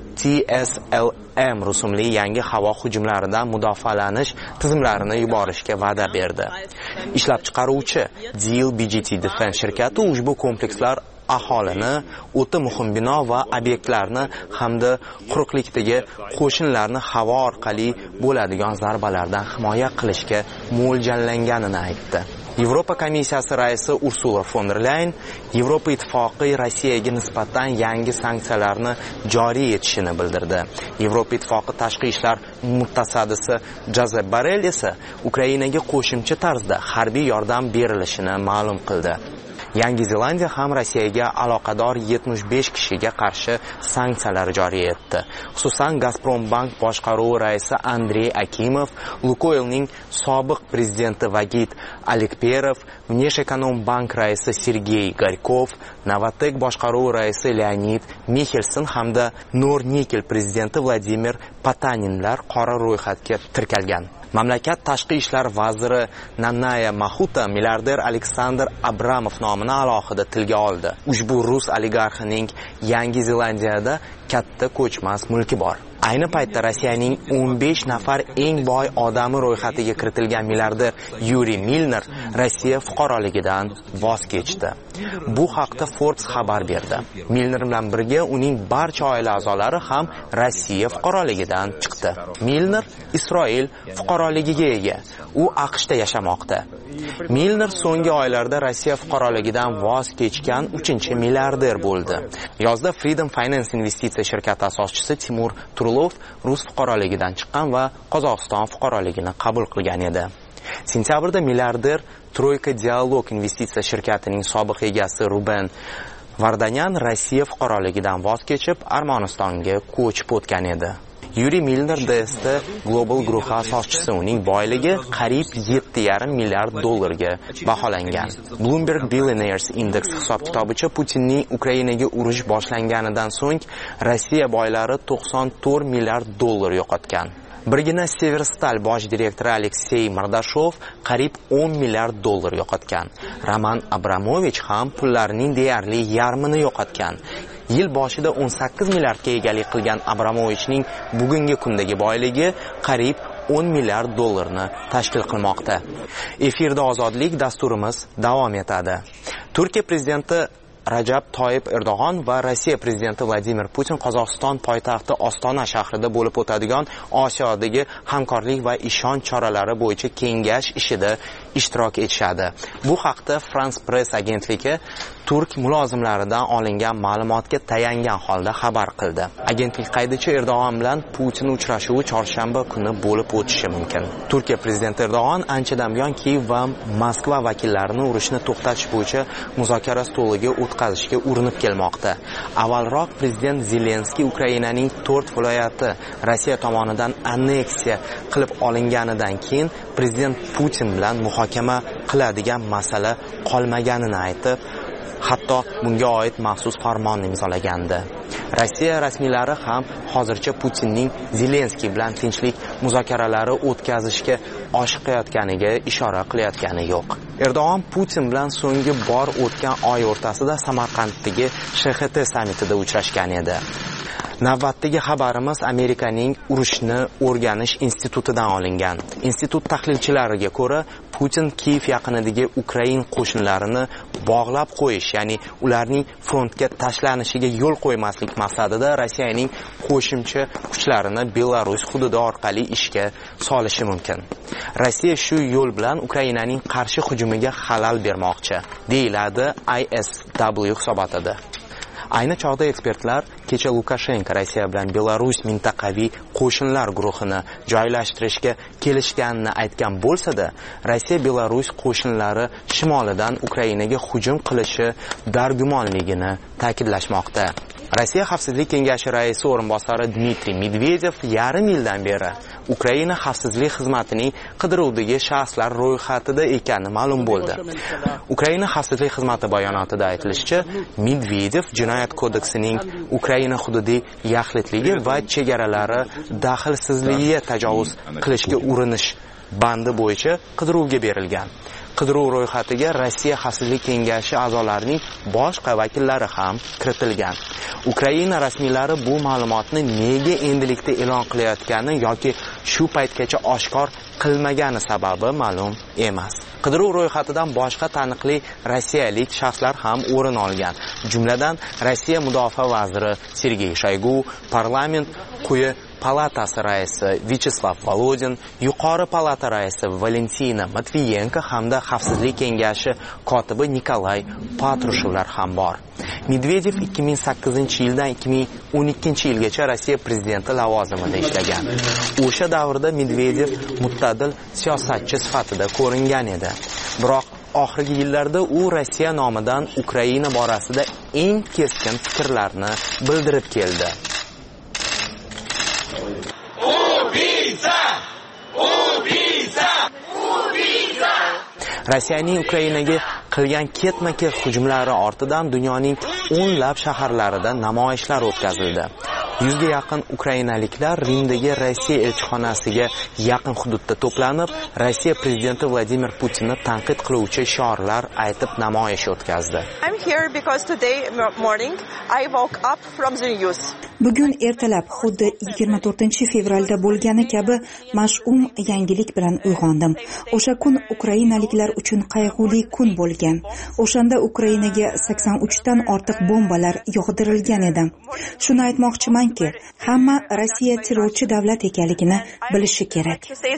TSLM rusumli yangi havo hujumlaridan mudofaalash tizimlarini yuborishga va'da berdi. Ishlab chiqaruvchi Deal BGT Defense shirkati ushbu komplekslar aholini, o'ta muhim bino va obyektlarni hamda quruqlikdagi qo'shinlarni havo orqali bo'ladigan zarbalardan himoya qilishga mo'ljallanganini aytdi. Yevropa komissiyasi raisi Ursula von der Leyen Yevropa ittifoqi Rossiyaga nisbatan yangi sanksiyalarni joriy etishini bildirdi. Yevropa ittifoqi tashqi ishlar mutasaddisi Josep Borrell esa Ukrainaga qo'shimcha tarzda harbiy yordam berilishini ma'lum qildi. Yangi Zelandiya ham Rossiyaga aloqador 75 kishiga qarshi sanksiyalar joriy etdi. Xususan, Gazprombank boshqaruvi raisi Andrey Akimov, Lukoilning sobiq prezidenti Vagit Alekperov, Внешэкономбанк raisi Sergey Garkov, Novatek boshqaruvi raisi Leonid Michelson hamda Nornikel prezidenti Vladimir Potaninlar qora ro'yxatga kiritilgan. Mamlakat tashqi ishlar vaziri Nannaya Mahuta milliarder Aleksandr Abramov nomini alohida tilga oldi. Ushbu rus oligarxining Yangi Zelandiyada katta ko'chmas mulki bor. Ayni paytda Rossiyaning 15 nafar eng boy odami ro'yxatiga kiritilgan milliarder Yuriy Milner Rossiya fuqaroligidan voz kechdi. Bu haqda Forbes xabar berdi. Milner bilan birga uning barcha oila a'zolari ham Rossiya fuqaroligidan chiqdi. Milner Isroil fuqaroligiga ega. U AQShda yashamoqda. Milner so'nggi oylarda Rossiya fuqaroligidan voz kechgan 3-milliarder bo'ldi. Yozda Freedom Finance investitsiya shirkati asoschisi Timur Turlov rus fuqaroligidan chiqqan va Qozog'iston fuqaroligini qabul qilgan edi. Sentyabrda milliarder Troika Dialog investitsiya shirkatining sobiq egasi Ruben Vardanyan Rossiya fuqaroligidan voz kechib Armanistonga ko'chib o'tgan edi. Yuri Milner DST Global guruhi asoschisi, uning boyligi qariyb 7,5 milliard dollarga baholangan. Bloomberg Billionaires Index hisob-kitobicha Putinning Ukrainaga urush boshlanganidan so'ng Rossiya boylari 94 milliard dollar yo'qotgan. Birgina Severstal bosh direktori Aleksey Mordashov qariyb 10 milliard dollar yo'qotgan. Roman Abramovich ham pullarining deyarli yarmini yo'qotgan. Yil boshida 18 milliardga egalik qilgan Abramovichning bugungi kundagi boyligi qariyb 10 milliard dollarni tashkil qilmoqda. Efirda ozodlik dasturimiz davom etadi. Turkiya prezidenti Rajab Toyib Erdo'g'on va Rossiya prezidenti Vladimir Putin Qozog'iston poytaxti Ostona shahrida bo'lib o'tadigan Osiyodagi hamkorlik va ishonch choralari bo'yicha kengash ishida ishtirok etishadi. Bu haqda France Press agentligi turk mulozimlaridan olingan ma'lumotga tayangan holda xabar qildi. Agentlik qaydicha Erdo'g'on bilan Putin uchrashuvi chorshanba kuni bo'lib o'tishi mumkin. Turkiya prezidenti Erdo'g'on anchadan buyon Kiyev va Moskva vakillarini urushni to'xtatish bo'yicha muzokara stoliga o'tkazishga urinib kelmoqda. Avvalroq prezident Zelenskiy Ukrainaning 4 viloyati Rossiya tomonidan anneksiya qilib olinganidan keyin prezident Putin bilan muhokama qiladigan masala qolmaganini aytib, hatto bunga oid maxsus farmonni imzolagandi. Rossiya rasmiylari ham hozircha Putinning Zelenskiy bilan tinchlik muzokaralari o'tkazishga oshiqayotganiga ishora qilayotgani yo'q. Erdo'g'on Putin bilan so'nggi bor o'tgan oy o'rtasida Samarqanddagi SHT sammitida uchrashgan edi. Navbatdagi xabarimiz Amerikaning urushni o'rganish institutidan olingan. Institut tahlilchilariga ko'ra, Putin Kiyev yaqinidagi Ukrain qo'shinlarini bog'lab qo'yish, ya'ni ularning frontga tashlanishiga yo'l qo'ymaslik maqsadida Rossiyaning qo'shimcha kuchlarini Belarus hududi orqali ishga solishi mumkin. Rossiya shu yo'l bilan Ukrainaning qarshi hujumiga xalal bermoqchi, deyiladi ISW hisobotida. Ayni chog'da ekspertlar kecha Lukashenko Rossiya bilan Belarus mintaqaviy qo'shinlar guruhini joylashtirishga kelishganini aytgan bo'lsa-da, Rossiya Belarus qo'shinlari shimolidan Ukrainaga hujum qilishi dargumonligini ta'kidlashmoqda. Rossiya Xavfsizlik kengashi raisi o'rinbosari Dmitriy Medvedev yarim yildan beri Ukraina xavfsizlik xizmatining qidiruvdagi shaxslar ro'yxatida ekani ma'lum bo'ldi. Ukraina xavfsizlik xizmati bayonotida aytilishicha, Medvedev jinoyat kodeksining Ukraina hududiy yaxlitligi va chegaralari daxlsizligiga tajovuz qilishga urinish bandi bo'yicha qidiruvga berilgan. Qidiruv ro'yxatiga Rossiya Xavfsizlik kengashi a'zolarining boshqa vakillari ham kiritilgan. Ukraina rasmiylari bu ma'lumotni nega endilikda e'lon qilayotgani yoki shu paytgacha oshkor qilmagani sababi ma'lum emas. Qidiruv ro'yxatidan boshqa taniqli rossiyalik shaxslar ham o'rin olgan. Jumladan Rossiya mudofaa vaziri Sergey Shoygu, parlament quyi palatasi raisi Vyacheslav Volodin, yuqori palata raisi Valentina Matviyenko hamda Xavfsizlik kengashi kotibi Nikolay Patrushevlar ham bor. Medvedev 2008-yildan 2012-yilgacha Rossiya prezidenti lavozimida ishlagan. O'sha davrda Medvedev muttadil siyosatchi sifatida ko'ringan edi. Biroq oxirgi yillarda u Rossiya nomidan Ukraina borasida eng keskin fikrlarni bildirib keldi. Rossiyaning Ukrainaga qilgan ketma-ket hujumlari ortidan dunyoning o'nlab shaharlarida namoyishlar o'tkazildi. 100 ga yaqin ukrainaliklar Rimdagi Rossiya elchixonasiga yaqin hududda to'planib, Rossiya prezidenti Vladimir Putinni tanqid qiluvchi shiorlar aytib namoyish o'tkazdi. I'm here because today morning I woke up from the news. Bugun ertalab xuddi 24-fevralda bo'lgani kabi mash'um yangilik bilan uyg'ondim. O'sha kun ukrainaliklar uchun qayg'uli kun bo'lgan. O'shanda Ukrainaga 83 dan ortiq bombalar yog'dirilgan edi. Shuni aytmoqchimanki, hamma Rossiya terrorchi davlat ekanligini bilishi kerak.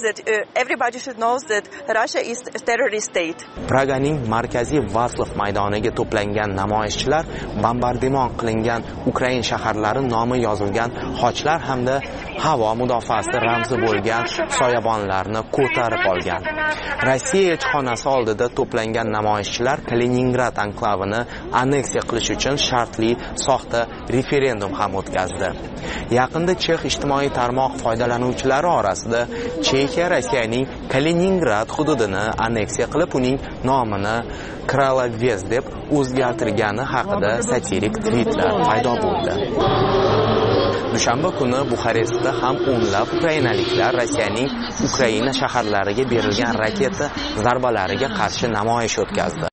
Praganing markaziy Vaslav maydoniga to'plangan namoyishchilar bombardimon qilingan Ukraina shaharlari nomi yozilgan xochlar hamda havo mudofaasi ramzi bo'lgan soyabonlarni ko'tarib olgan. Rossiya elchixonasi oldida to'plangan namoyishchilar Kaliningrad anklavini aneksiya qilish uchun shartli soxta referendum ham o'tkazdi. Yaqinda Chex ijtimoiy tarmoq foydalanuvchilari orasida Chexiya Rossiyaning Kaliningrad hududini aneksiya qilib, uning nomini Kralovez deb o'zgartirgani haqida satirik tweetlar paydo bo'ldi. Dushanba kuni Buxarestda ham o'nlab ukrainaliklar Rossiyaning Ukraina shaharlariga berilgan raketa zarbalariga qarshi namoyish o'tkazdi.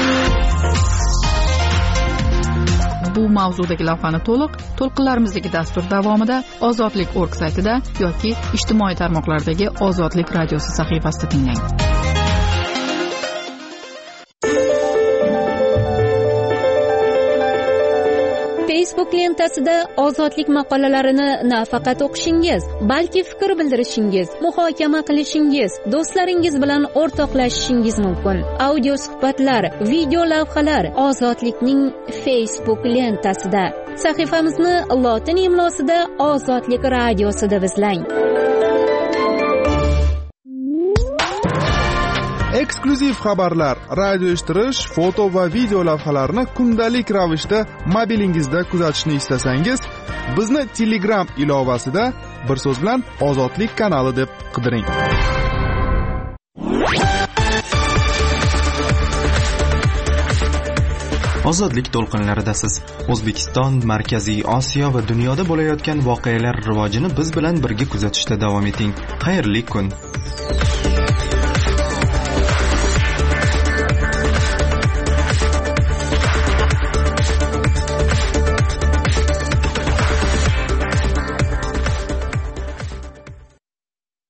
Bu mavzudagi lavhani to'lqinlarimizdagi dastur davomida ozodlik.org saytida yoki ijtimoiy tarmoqlardagi Ozodlik radiosi sahifasida tinglang. Facebook lentasida ozodlik maqolalarini nafaqat o'qishingiz, balki fikr bildirishingiz, muhokama qilishingiz, do'stlaringiz bilan o'rtoqlashishingiz mumkin. Audio suhbatlar, video lavhalar Ozodlikning Facebook lentasida. Sahifamizni lotin imlosida Ozodlik radiosi deb izlang. Eksklyuziv xabarlar, radio eshittirish, foto va video lavhalarni kundalik ravishda mobilingizda kuzatishni istasangiz, bizni Telegram ilovasida bir so'z bilan Ozodlik kanali deb qidiring. Ozodlik to'lqinlaridasiz. O'zbekiston, Markaziy Osiyo va dunyoda bo'layotgan voqealar rivojini biz bilan birga kuzatishda davom eting. Xayrli kun.